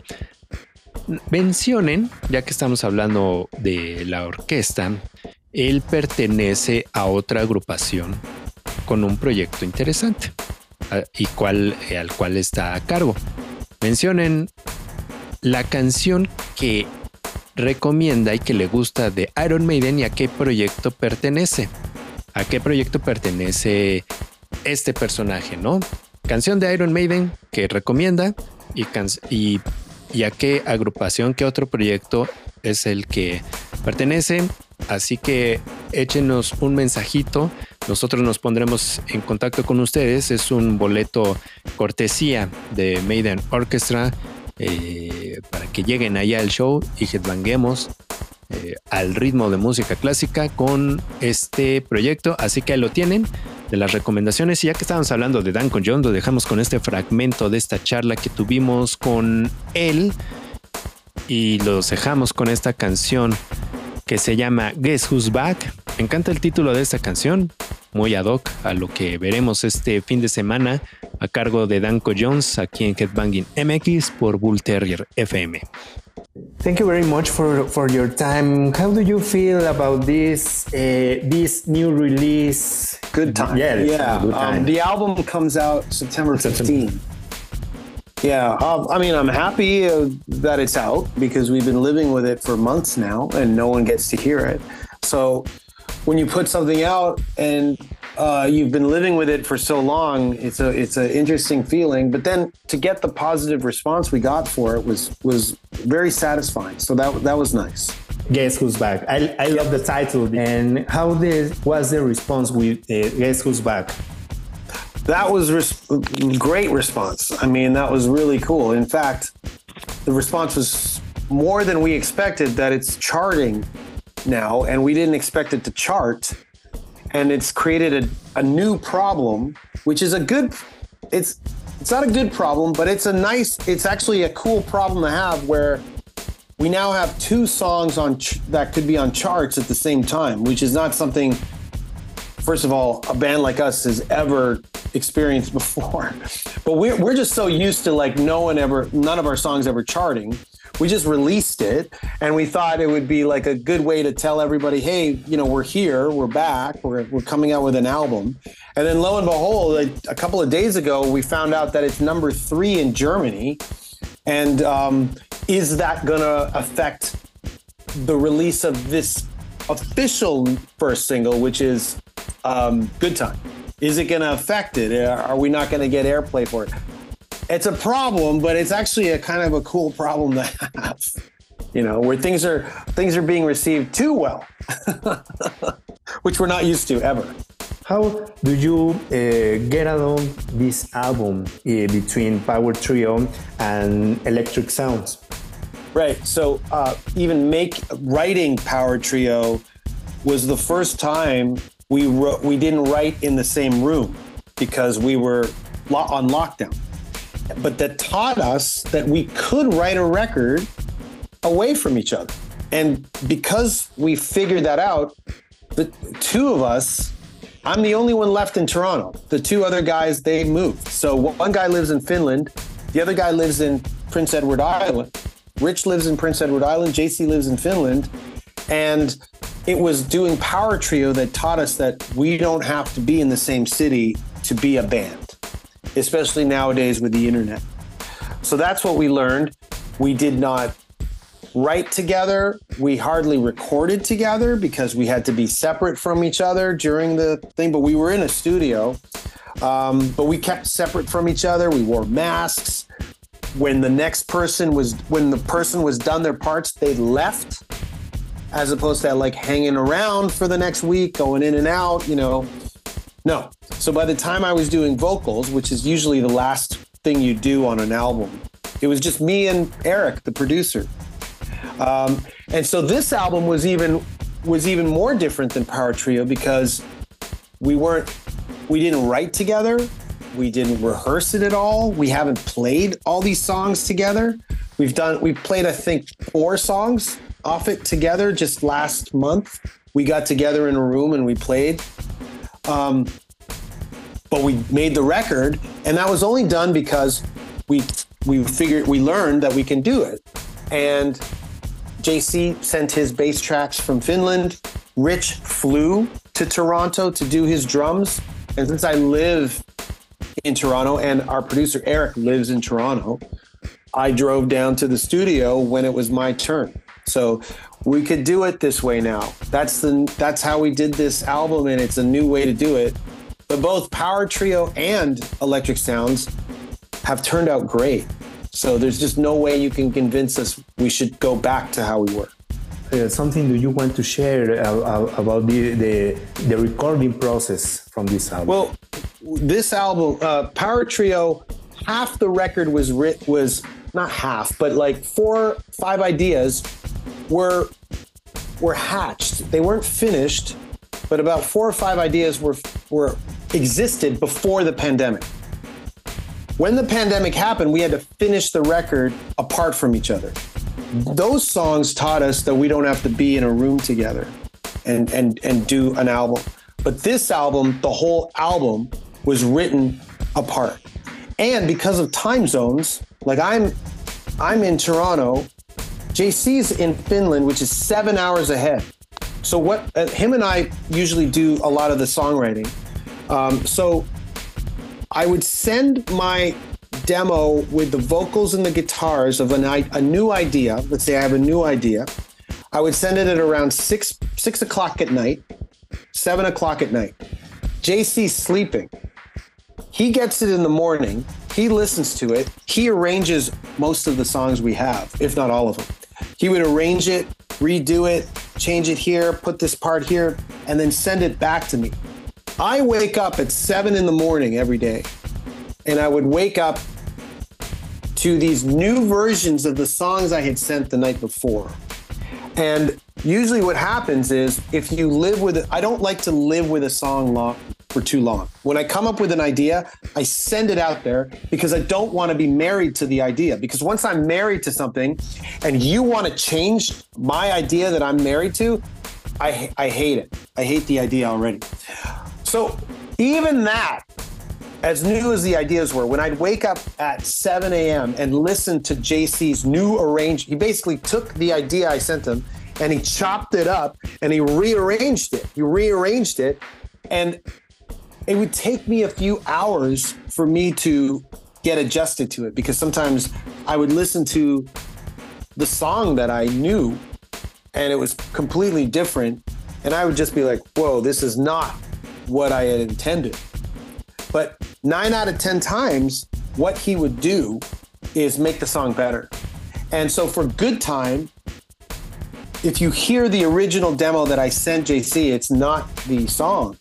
Mencionen, ya que estamos hablando de la orquesta, él pertenece a otra agrupación con un proyecto interesante y al cual está a cargo. Mencionen la canción que recomienda y que le gusta de Iron Maiden y a qué proyecto pertenece. ¿A qué proyecto pertenece este personaje, no? Canción de Iron Maiden que recomienda y a qué agrupación, qué otro proyecto es el que pertenece. Así que échenos un mensajito. Nosotros nos pondremos en contacto con ustedes. Es un boleto cortesía de Maiden Orchestra para que lleguen allá al show y headbanguemos al ritmo de música clásica con este proyecto. Así que ahí lo tienen, de las recomendaciones. Y ya que estábamos hablando de Danko Jones, lo dejamos con este fragmento de esta charla que tuvimos con él y los dejamos con esta canción que se llama Guess Who's Back. Me encanta el título de esta canción, muy ad hoc a lo que veremos este fin de semana a cargo de Danko Jones aquí en Headbanging MX por Bull Terrier FM. Thank you very much for your time. How do you feel about this new release? Good time. Yeah. Good time. The album comes out September 15th. Yeah, I mean, I'm happy that it's out because we've been living with it for months now and no one gets to hear it. So when you put something out and you've been living with it for so long, it's an interesting feeling. But then to get the positive response we got for it was very satisfying. So that was nice. Guess Who's Back. I love the title. And how was the response with Guess Who's Back? That was great response. I mean, that was really cool. In fact, the response was more than we expected, that it's charting now, and we didn't expect it to chart. And it's created a new problem, which is it's not a good problem, but it's actually a cool problem to have, where we now have two songs that could be on charts at the same time, which is not something, first of all, a band like us has ever experienced before. But we're just so used to like none of our songs ever charting. We just released it and we thought it would be like a good way to tell everybody, hey, we're here, we're back, we're coming out with an album. And then lo and behold, a couple of days ago, we found out that it's number 3 in Germany. And is that gonna affect the release of this official first single, which is Good Time? Is it going to affect it? Are we not going to get airplay for it? It's a problem, but it's actually a kind of a cool problem to have, where things are being received too well, which we're not used to ever. How do you get along this album between Power Trio and Electric Sounds? Right. So even writing Power Trio was the first time we didn't write in the same room because we were on lockdown. But that taught us that we could write a record away from each other. And because we figured that out, the two of us, I'm the only one left in Toronto. The two other guys, they moved. So one guy lives in Finland. The other guy lives in Prince Edward Island. Rich lives in Prince Edward Island. JC lives in Finland. And it was doing Power Trio that taught us that we don't have to be in the same city to be a band, especially nowadays with the internet. So that's what we learned. We did not write together. We hardly recorded together because we had to be separate from each other during the thing, but we were in a studio. But we kept separate from each other. We wore masks. When the person was done their parts, they left, as opposed to like hanging around for the next week, going in and out, No. So by the time I was doing vocals, which is usually the last thing you do on an album, it was just me and Eric, the producer. And so this album was even more different than Power Trio because we didn't write together. We didn't rehearse it at all. We haven't played all these songs together. We've played, I think, 4 songs off it together just last month. We got together in a room and we played. But we made the record, and that was only done because we learned that we can do it. And JC sent his bass tracks from Finland. Rich flew to Toronto to do his drums. And since I live in Toronto and our producer Eric lives in Toronto, I drove down to the studio when it was my turn. So we could do it this way now. That's how we did this album, and it's a new way to do it. But both Power Trio and Electric Sounds have turned out great. So there's just no way you can convince us we should go back to how we were. Something do you want to share about the recording process from this album? Well, this album, Power Trio, half the record was not half, but like 4 or 5 ideas were hatched. They weren't finished, but about 4 or 5 ideas were existed before the pandemic. When the pandemic happened, we had to finish the record apart from each other. those songs taught us that we don't have to be in a room together and do an album. But this album, the whole album was written apart. And because of time zones, like I'm in Toronto, JC's in Finland, which is 7 hours ahead. So what him and I usually do a lot of the songwriting. So I would send my demo with the vocals and the guitars of a new idea. Let's say I have a new idea. I would send it at around 6 o'clock at night, 7 o'clock at night. JC's sleeping. He gets it in the morning. He listens to it. He arranges most of the songs we have, if not all of them. He would arrange it, redo it, change it here, put this part here, and then send it back to me. I wake up at 7 in the morning every day, and I would wake up to these new versions of the songs I had sent the night before. And usually what happens is if you live with it, I don't like to live with a song for too long. When I come up with an idea, I send it out there because I don't want to be married to the idea. Because once I'm married to something and you want to change my idea that I'm married to, I hate it. I hate the idea already. So even that, as new as the ideas were, when I'd wake up at 7 a.m. and listen to JC's new arrangement, he basically took the idea I sent him and he chopped it up and he rearranged it. And it would take me a few hours for me to get adjusted to it, because sometimes I would listen to the song that I knew and it was completely different. And I would just be like, whoa, this is not what I had intended. But 9 out of 10 times, what he would do is make the song better. And so for Good Time, if you hear the original demo that I sent JC, it's not the song.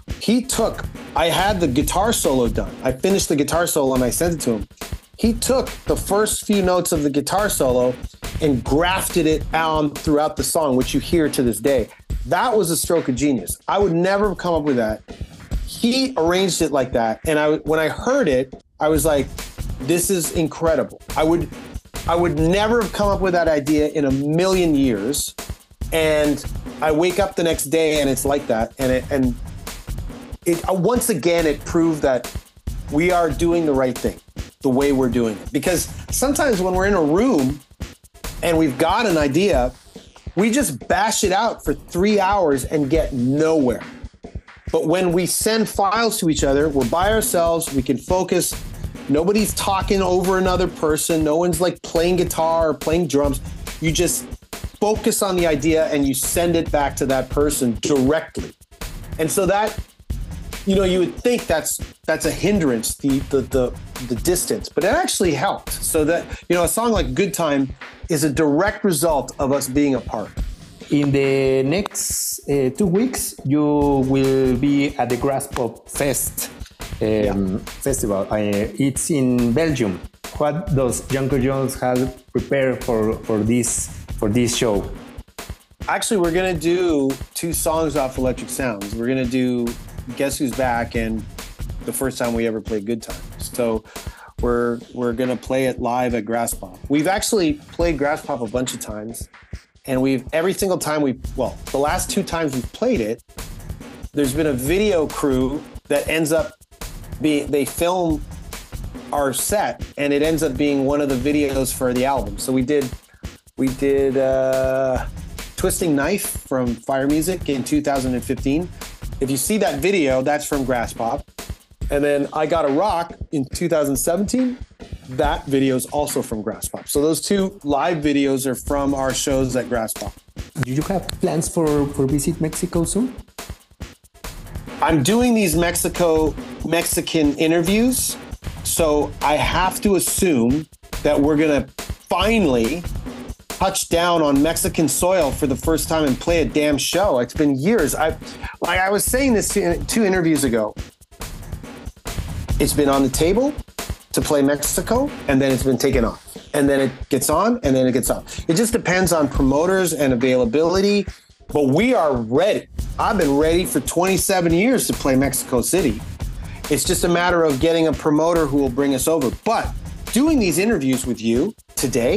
I had the guitar solo done. I finished the guitar solo and I sent it to him. He took the first few notes of the guitar solo and grafted it on throughout the song, which you hear to this day. That was a stroke of genius. I would never have come up with that. He arranged it like that. And when I heard it, I was like, this is incredible. I would never have come up with that idea in a million years. And I wake up the next day and it's like that. And it once again, it proved that we are doing the right thing the way we're doing it. Because sometimes when we're in a room and we've got an idea, we just bash it out for 3 hours and get nowhere. But when we send files to each other, we're by ourselves, we can focus. Nobody's talking over another person. No one's like playing guitar or playing drums. You just focus on the idea and you send it back to that person directly. And so that, you would think that's a hindrance, the distance, but it actually helped. So that, a song like Good Time is a direct result of us being apart. In the next 2 weeks, you will be at the Graspop Fest festival. It's in Belgium. What does Janko Jones have prepared for this show? Actually, we're gonna do 2 songs off Electric Sounds. We're gonna do Guess Who's Back and the first time we ever played Good Time. So we're gonna play it live at Graspop. We've actually played Graspop a bunch of times. And every single time the last 2 times we've played it, there's been a video crew that ends up they film our set and it ends up being one of the videos for the album. So we did Twisting Knife from Fire Music in 2015. If you see that video, that's from Graspop. And then I Gotta Rock in 2017. That video is also from Graspop. So those 2 live videos are from our shows at Graspop. Do you have plans for visit Mexico soon? I'm doing these Mexican interviews. So I have to assume that we're going to finally touch down on Mexican soil for the first time and play a damn show. It's been years. I was saying this 2 interviews ago. It's been on the table to play Mexico, and then it's been taken off. And then it gets on, and then it gets off. It just depends on promoters and availability, but we are ready. I've been ready for 27 years to play Mexico City. It's just a matter of getting a promoter who will bring us over. But doing these interviews with you today,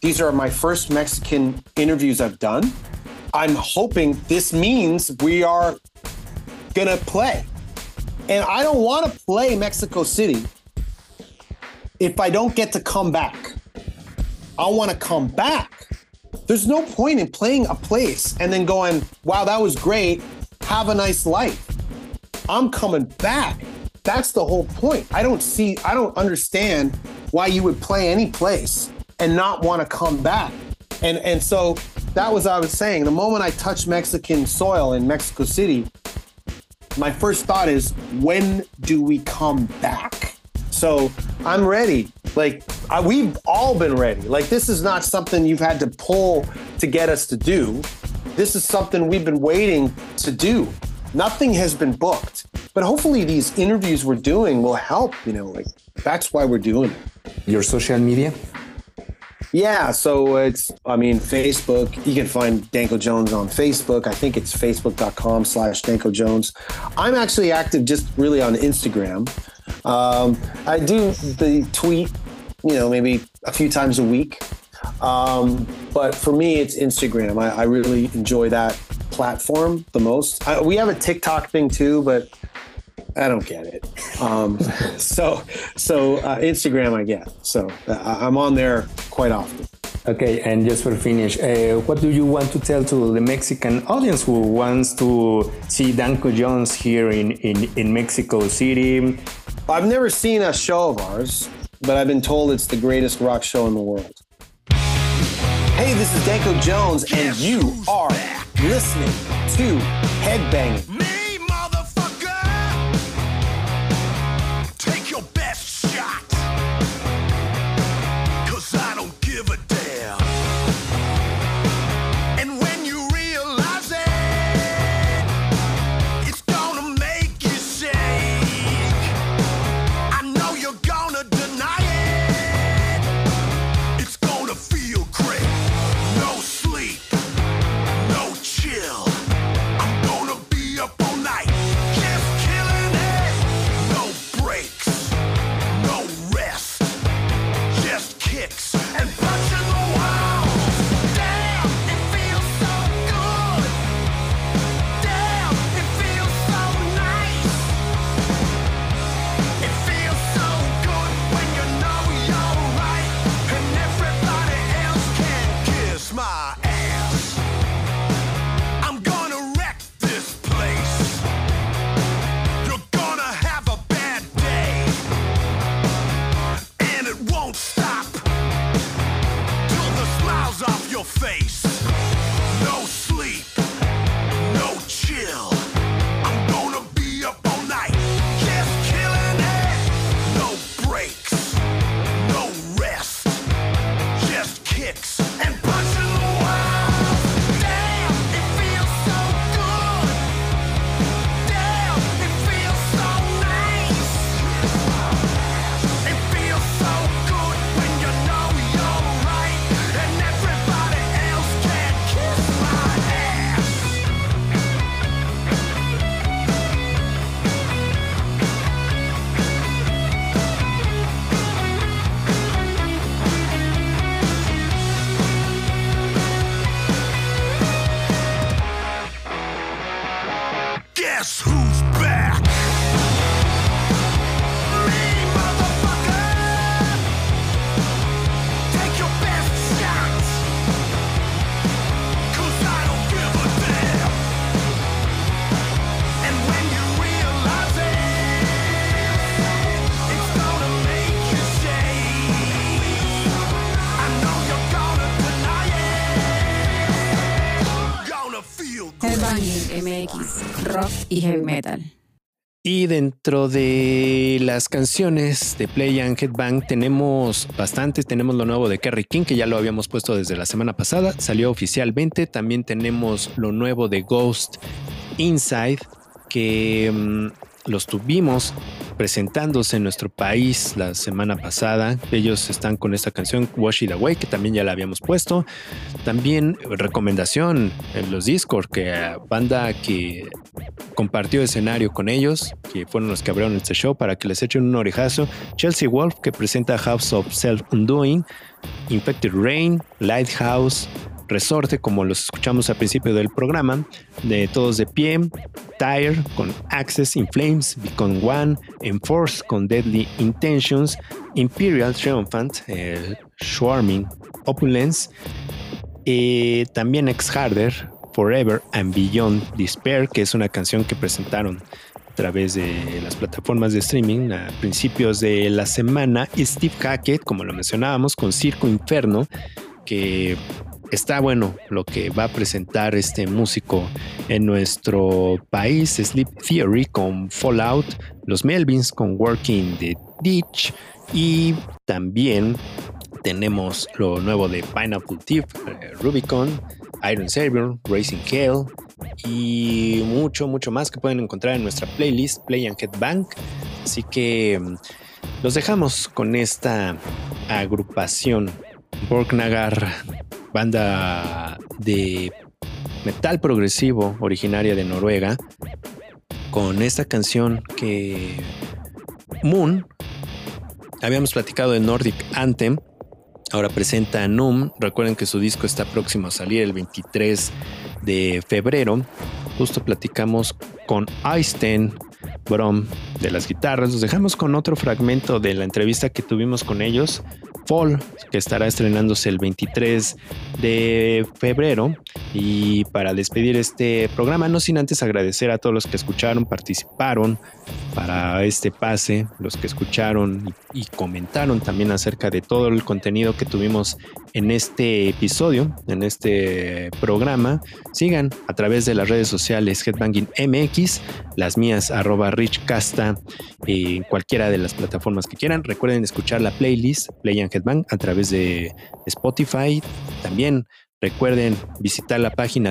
These are my first Mexican interviews I've done. I'm hoping this means we are gonna play. And I don't want to play Mexico City if I don't get to come back. I want to come back. There's no point in playing a place and then going, wow, that was great. Have a nice life. I'm coming back. That's the whole point. I don't understand why you would play any place and not want to come back. And so that was what I was saying. The moment I touch Mexican soil in Mexico City, my first thought is, when do we come back? So I'm ready. Like, we've all been ready. Like, this is not something you've had to pull to get us to do. This is something we've been waiting to do. Nothing has been booked. But hopefully these interviews we're doing will help, like, that's why we're doing it. Your social media? Yeah, so it's, Facebook. You can find Danko Jones on Facebook. I think it's facebook.com/Danko Jones. I'm actually active just really on Instagram. I do the tweet, maybe a few times a week. But for me, it's Instagram. I really enjoy that platform the most. We have a TikTok thing too, but I don't get it. So Instagram I get. So I'm on there quite often. Okay, and just for finish, what do you want to tell to the Mexican audience who wants to see Danko Jones here in Mexico City? I've never seen a show of ours, but I've been told it's the greatest rock show in the world. Hey, this is Danko Jones, and you are listening to Headbanging. MX, rock y heavy metal. Y dentro de las canciones de Play and Headbang tenemos bastantes. Tenemos lo nuevo de Kerry King, que ya lo habíamos puesto desde la semana pasada. Salió oficialmente. También tenemos lo nuevo de Ghost Inside, que los tuvimos presentándose en nuestro país la semana pasada. Ellos están con esta canción Wash It Away, que también ya la habíamos puesto. También recomendación en los Discord, que banda que compartió escenario con ellos, que fueron los que abrieron este show, para que les echen un orejazo. Chelsea Wolf, que presenta House of Self-Undoing, Infected Rain, Lighthouse, Resorte, como los escuchamos al principio del programa, de Todos de Pie, Tire con Access, In Flames, Become One, Enforce con Deadly Intentions, Imperial Triumphant, Swarming, Opulence, también Ex-Harder, Forever and Beyond Despair, que es una canción que presentaron a través de las plataformas de streaming a principios de la semana, y Steve Hackett, como lo mencionábamos, con Circo Inferno, que está bueno lo que va a presentar este músico en nuestro país. Sleep Theory con Fallout, los Melvins con Working the Ditch, y también tenemos lo nuevo de Pineapple Thief, Rubicon, Iron Savior, Racing Hell y mucho más que pueden encontrar en nuestra playlist Play and Headbang. Así que los dejamos con esta agrupación Borknagar, banda de metal progresivo originaria de Noruega, con esta canción que Moon, habíamos platicado de Nordic Anthem, ahora presenta Numb. Recuerden que su disco está próximo a salir el 23 de febrero. Justo platicamos con Eystein Brom de las guitarras. Los dejamos con otro fragmento de la entrevista que tuvimos con ellos, Fall, que estará estrenándose el 23 de febrero. Y para despedir este programa, no sin antes agradecer a todos los que escucharon, participaron para este pase, los que escucharon y comentaron también acerca de todo el contenido que tuvimos en este episodio, en este programa. Sigan a través de las redes sociales Headbanging MX, las mías @richcasta, en cualquiera de las plataformas que quieran. Recuerden escuchar la playlist Play and Headbang a través de Spotify. También recuerden visitar la página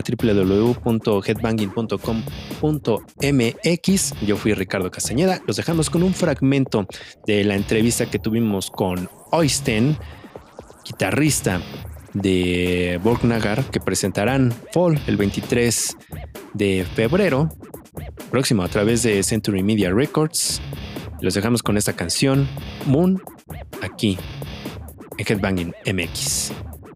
www.headbanging.com.mx. Yo fui Ricardo Castañeda. Los dejamos con un fragmento de la entrevista que tuvimos con Eystein, guitarrista de Borknagar, que presentarán Fall el 23 de febrero próximo a través de Century Media Records. Los dejamos con esta canción Moon, aquí en Headbanging MX.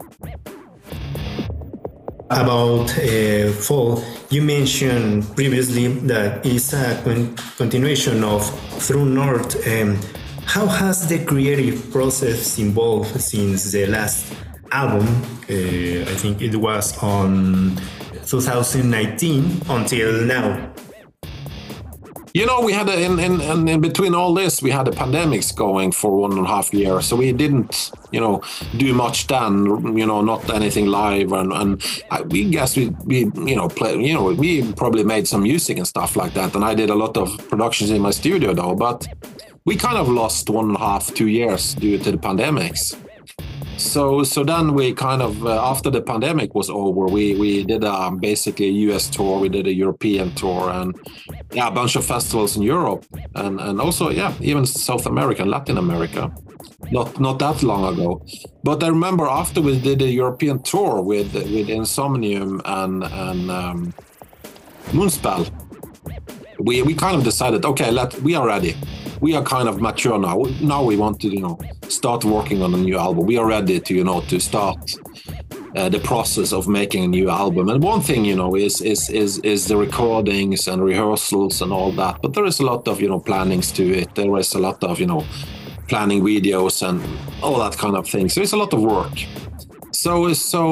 About Fall, you mentioned previously that it's a continuation of True North. How has the creative process evolved since the last album? I think it was on 2019 until now. You know, we had in between all this, we had the pandemics going for 1.5 years, so we didn't, do much then. Not anything live, and we guess we we probably made some music and stuff like that. And I did a lot of productions in my studio though, but we kind of lost 1.5-2 years due to the pandemics. So then we kind of after the pandemic was over, we did basically a US tour, we did a European tour, and a bunch of festivals in Europe, and also even South America and Latin America, not that long ago. But I remember after we did a European tour with Insomnium and Moonspell, we kind of decided, okay, we are ready. We are kind of mature now. Now we want to, start working on a new album. We are ready to, to start the process of making a new album. And one thing, is the recordings and rehearsals and all that. But there is a lot of, plannings to it. There is a lot of, planning videos and all that kind of thing. So it's a lot of work. So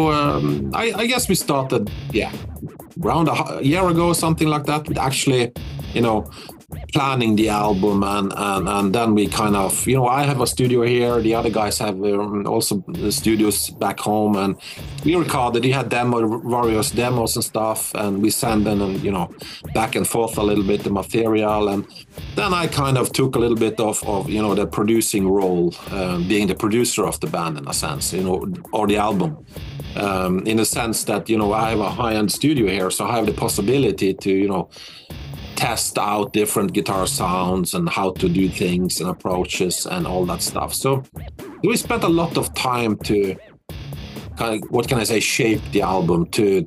I guess we started, around a year ago, something like that, with actually, planning the album, and then we kind of, I have a studio here, the other guys have also the studios back home, and we recorded. We had various demos and stuff, and we sent them, and back and forth a little bit the material, and then I kind of took a little bit of the producing role, being the producer of the band in a sense, or the album. In the sense that I have a high-end studio here, so I have the possibility to test out different guitar sounds and how to do things and approaches and all that stuff. So we spent a lot of time to kind of, what can I say, shape the album, to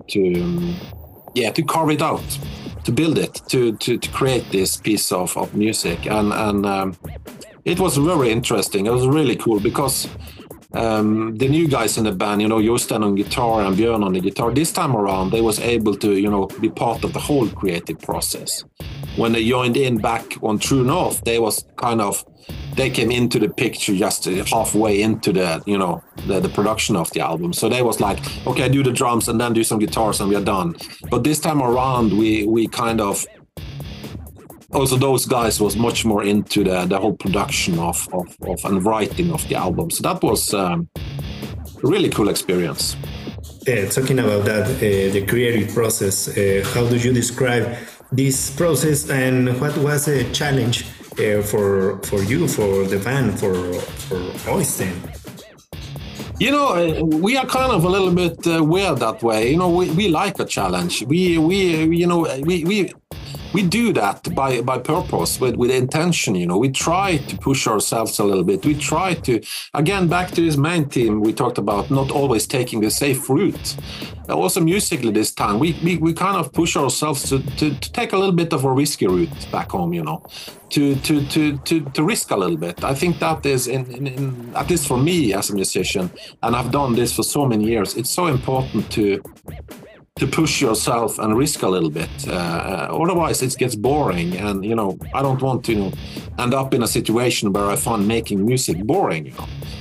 carve it out, to build it, to create this piece of music. And it was very interesting. It was really cool because the new guys in the band, Jostein on guitar and Björn on the guitar, this time around, they was able to, be part of the whole creative process. When they joined in back on True North, they came into the picture just halfway into the production of the album. So they was like, okay, do the drums and then do some guitars and we are done. But this time around, we kind of, also those guys was much more into the whole production of and writing of the album. So that was a really cool experience. Talking about that, the creative process, how do you describe this process, and what was a challenge for you, for the band, for Øystein? We are kind of a little bit weird that way. We like a challenge. We do that by purpose, with intention. We try to push ourselves a little bit. We try to, again, back to this main theme we talked about, not always taking the safe route. Also musically this time, we kind of push ourselves to take a little bit of a risky route back home, to risk a little bit. I think that is, in at least for me as a musician, and I've done this for so many years, it's so important to push yourself and risk a little bit. Otherwise it gets boring, and I don't want to end up in a situation where I find making music boring.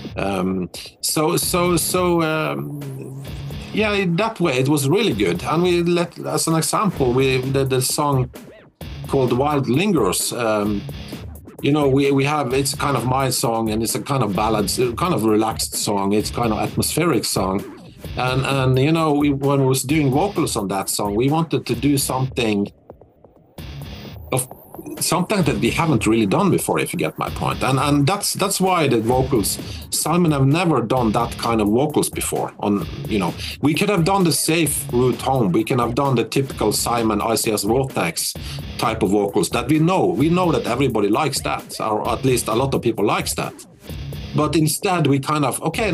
Yeah, that way it was really good. And as an example, the song called Wild Lingers. We have, it's kind of my song, and it's a kind of ballad, kind of relaxed song. It's kind of atmospheric song. And when we was doing vocals on that song, we wanted to do something that we haven't really done before, if you get my point. And that's why the vocals, Simon have never done that kind of vocals before. We could have done the safe route home. We can have done the typical Simon ICS Vortex type of vocals that we know. We know that everybody likes that, or at least a lot of people likes that. But instead, we kind of, okay,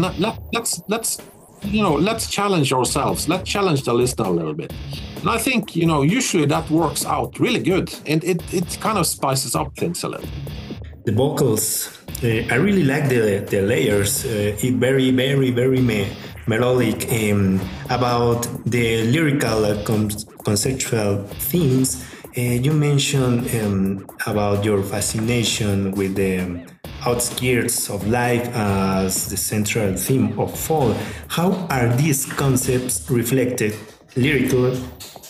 let's challenge ourselves. Let's challenge the listener a little bit. And I think, usually that works out really good. And it kind of spices up things a little. The vocals, I really like the layers. It very, very, very melodic. About the lyrical conceptual themes, you mentioned about your fascination with the outskirts of life as the central theme of Fall. How are these concepts reflected lyrically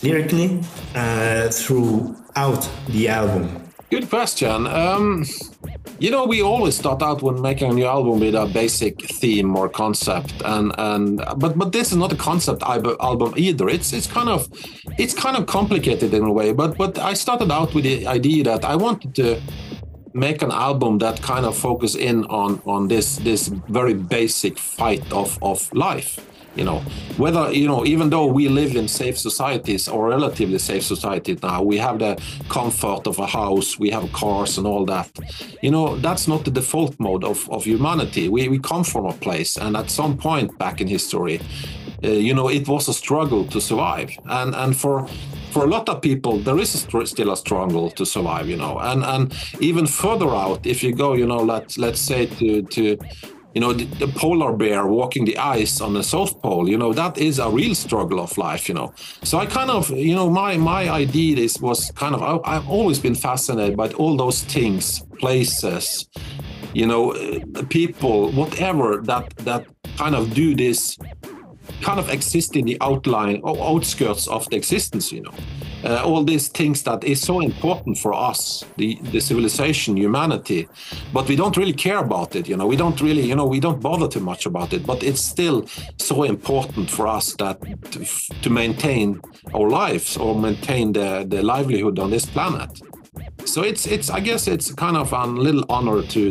throughout the album? Good question. We always start out when making a new album with a basic theme or concept, but this is not a concept album either. It's kind of complicated in a way. But I started out with the idea that I wanted to make an album that kind of focus in on this very basic fight of life. Whether, even though we live in safe societies, or relatively safe societies now, we have the comfort of a house, we have cars and all that. That's not the default mode of humanity. We come from a place, and at some point back in history, it was a struggle to survive. And for a lot of people, there is still a struggle to survive, and even further out, if you go, let's say to the polar bear walking the ice on the South Pole, that is a real struggle of life, So I kind of, my idea was kind of, I've always been fascinated by all those things, places, people, whatever that kind of do this, kind of exist in the outskirts of the existence, all these things that is so important for us, the civilization, humanity, but we don't really care about it, we don't really, we don't bother too much about it, but it's still so important for us that to maintain our lives, or maintain the livelihood on this planet. So it's I guess it's kind of a little honor to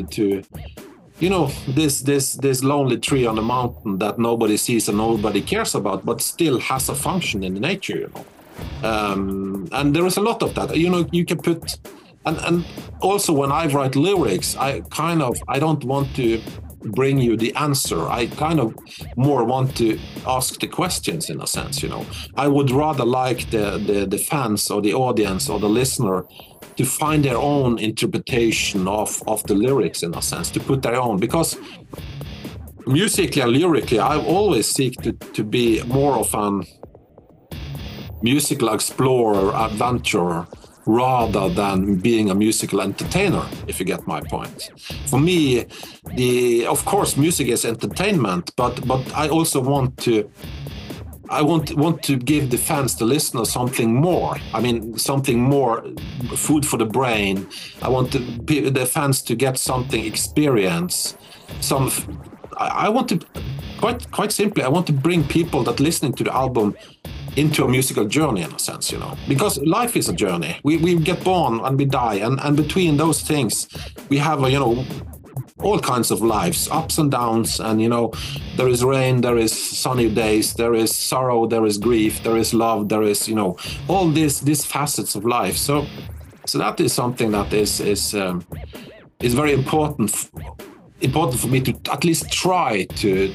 this lonely tree on the mountain that nobody sees and nobody cares about, but still has a function in nature, And there is a lot of that. You know, you can put, and also when I write lyrics, I don't want to bring you the answer. I kind of more want to ask the questions in a sense, you know. I would rather like the fans or the audience or the listener to find their own interpretation of the lyrics in a sense, to put their own, because musically and lyrically, I always seek to be more of an musical explorer, adventurer, rather than being a musical entertainer, if you get my point. For me, of course, music is entertainment, but I also want to give the fans, the listeners, something more. I mean, something more, food for the brain. I want the fans to get something, experience. I want to, quite simply, I want to bring people that listening to the album into a musical journey in a sense, you know, because life is a journey. We get born and we die, and between those things, we have all kinds of lives, ups and downs, and there is rain, there is sunny days, there is sorrow, there is grief, there is love, there is all these facets of life. So that is something that is very important for me to at least try to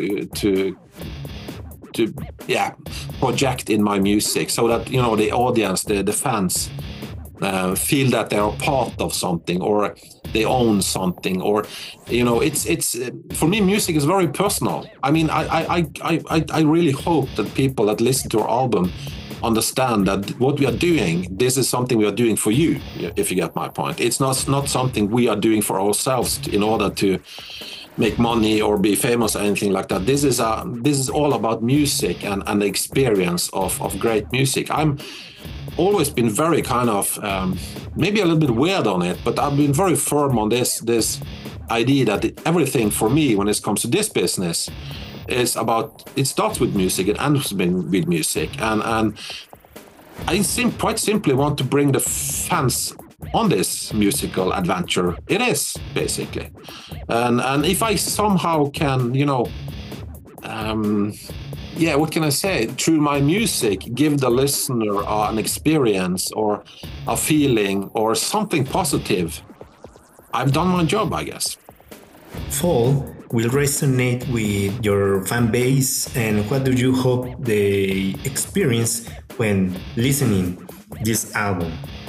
project in my music, so that the audience, the fans feel that they are part of something, or they own something, or it's for me, music is very personal. I mean, I really hope that people that listen to our album understand that what we are doing, this is something we are doing for you, if you get my point. It's not something we are doing for ourselves in order to make money or be famous or anything like that. This is all about music and the experience of great music. I'm always been very kind of maybe a little bit weird on it, but I've been very firm on this idea that everything for me when it comes to this business is about, it starts with music, it ends with music, and I quite simply want to bring the fans on this musical adventure. It is basically, and if I somehow can, what can I say? Through my music, give the listener an experience or a feeling or something positive, I've done my job, I guess. Fall will resonate with your fan base, and what do you hope they experience when listening this album?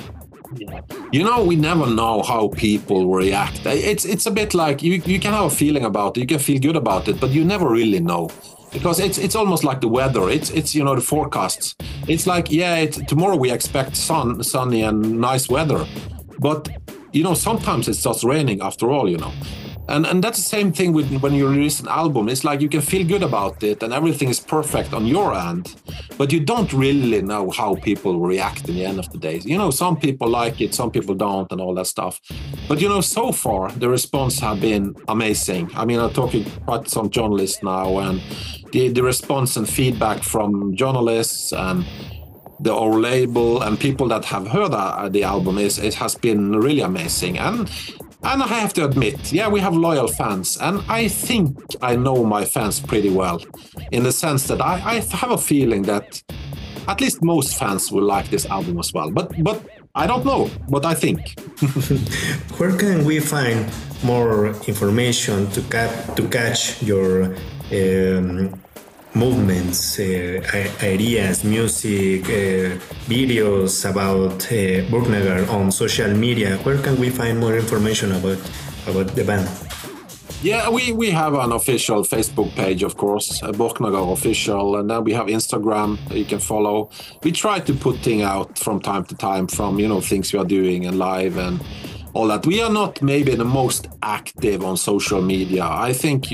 We never know how people react. It's a bit like you can have a feeling about it, you can feel good about it, but you never really know. Because it's almost like the weather. It's the forecasts. It's like, tomorrow we expect sunny and nice weather. But, sometimes it starts raining after all, And that's the same thing when you release an album. It's like you can feel good about it and everything is perfect on your end, but you don't really know how people react in the end of the day. Some people like it, some people don't, and all that stuff. But, so far, the response have been amazing. I mean, I'm talking quite some journalists now, and the response and feedback from journalists and our label and people that have heard the album it has been really amazing. And I have to admit, we have loyal fans, and I think I know my fans pretty well, in the sense that I have a feeling that at least most fans will like this album as well. But I don't know, but I think. Where can we find more information to catch your movements, ideas, music, videos about Boknagar on social media? Where can we find more information about the band? Yeah, we have an official Facebook page, of course, Boknagar Official, and then we have Instagram that you can follow. We try to put things out from time to time from, things we are doing and live and all that. We are not maybe the most active on social media. I think,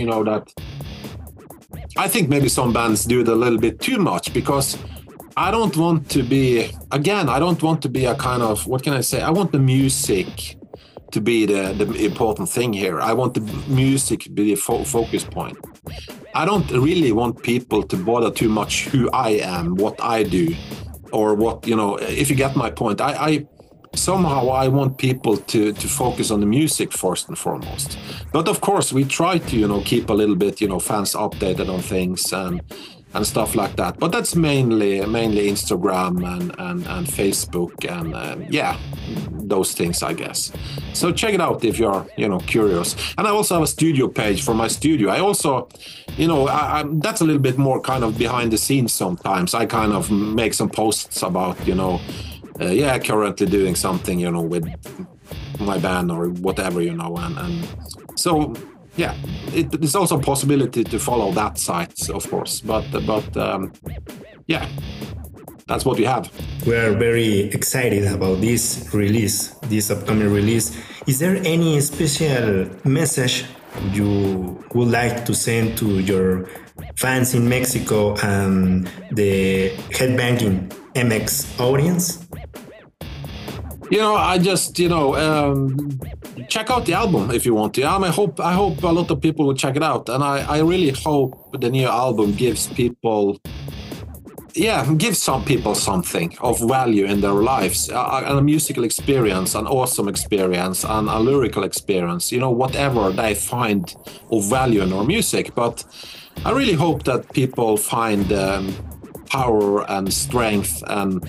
I think maybe some bands do it a little bit too much, because I don't want to be a kind of, what can I say? I want the music to be the important thing here. I want the music to be the focus point. I don't really want people to bother too much who I am, what I do, or what, if you get my point. Somehow I want people to focus on the music first and foremost. But of course, we try to, keep a little bit, fans updated on things. And and stuff like that. But that's mainly Instagram and Facebook and those things, I guess. So check it out if you're curious. And I also have a studio page for my studio. I also, that's a little bit more kind of behind the scenes sometimes. I kind of make some posts about currently doing something with my band or whatever, and so yeah, it's also a possibility to follow that site, of course, but that's what we have. We are very excited about this upcoming release. Is there any special message you would like to send to your fans in Mexico and the Headbanging MX audience? I just, check out the album if you want to. I hope a lot of people will check it out. And I really hope the new album gives some people something of value in their lives, a musical experience, an awesome experience, and a lyrical experience, whatever they find of value in our music. But I really hope that people find power and strength and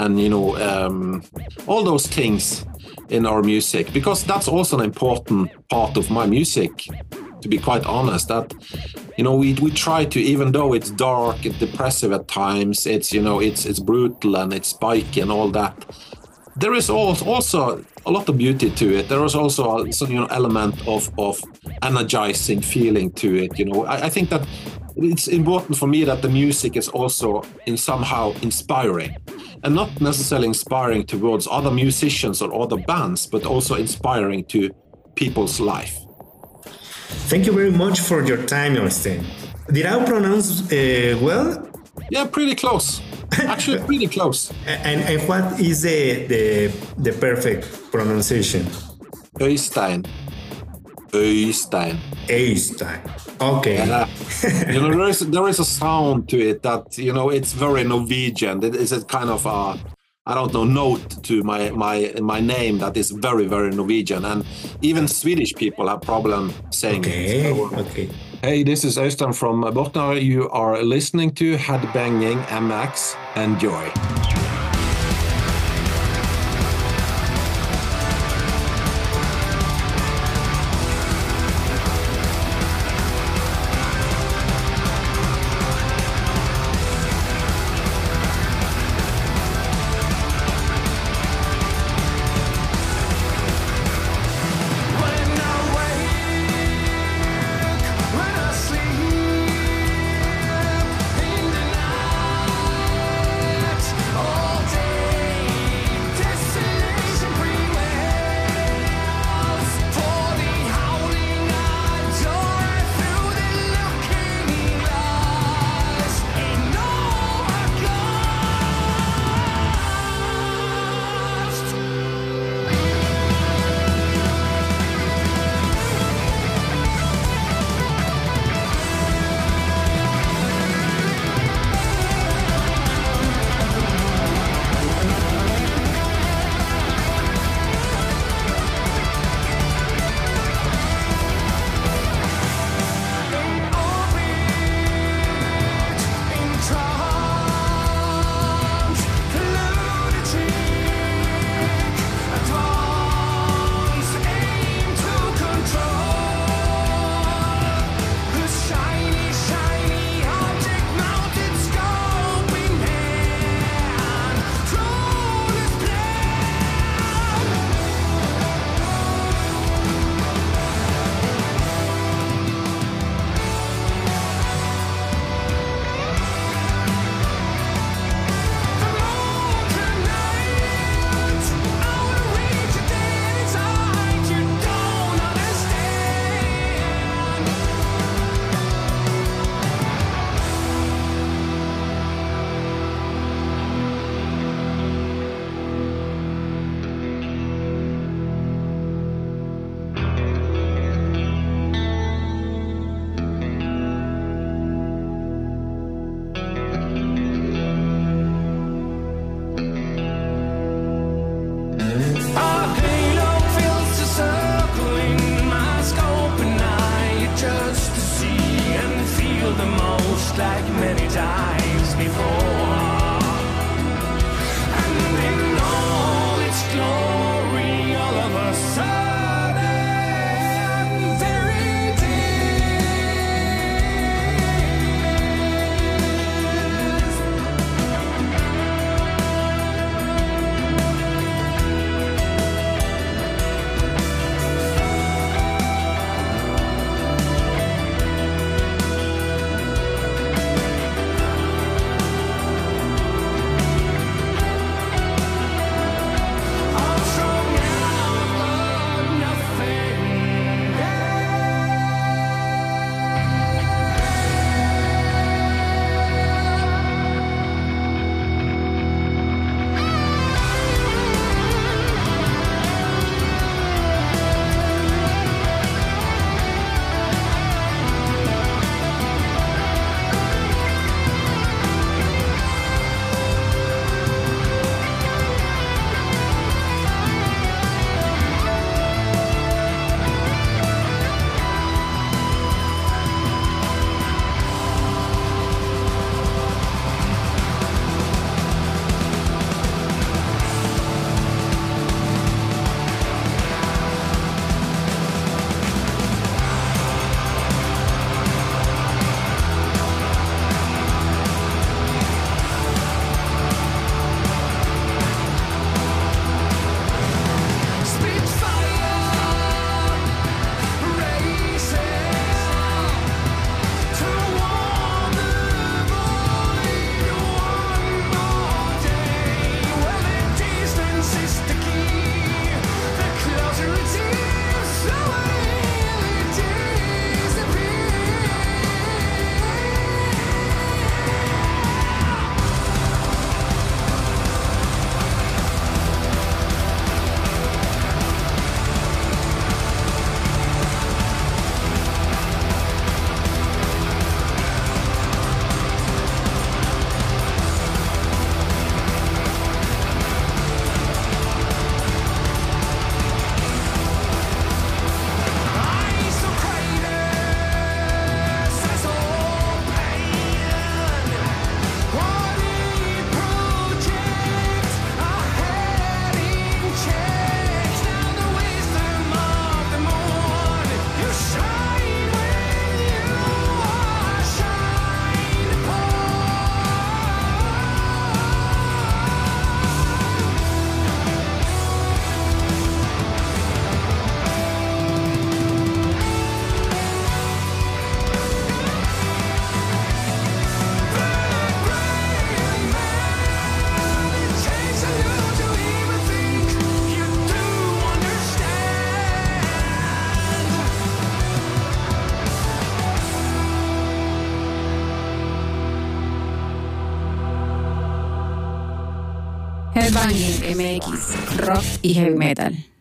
all those things in our music, because that's also an important part of my music, to be quite honest. That we try to, even though it's dark and depressive at times, it's it's brutal and it's spiky and all that, there is also a lot of beauty to it. There is also some element of energizing feeling to it. I think that it's important for me that the music is also somehow inspiring, and not necessarily inspiring towards other musicians or other bands, but also inspiring to people's life. Thank you very much for your time, Øystein. Did I pronounce well? Yeah, pretty close. Actually, pretty close. And what is the perfect pronunciation? Øystein. Øystein. Øystein. Okay. There is a sound to it that it's very Norwegian. It is a kind of note to my name that is very, very Norwegian, and even Swedish people have problem saying it. Okay. Hey, this is Øystein from Botnar. You are listening to Headbanging MX. Enjoy. The most just like many times before. And in all its glory, all of a sudden, there it is. Headbanging MX, rock y heavy metal.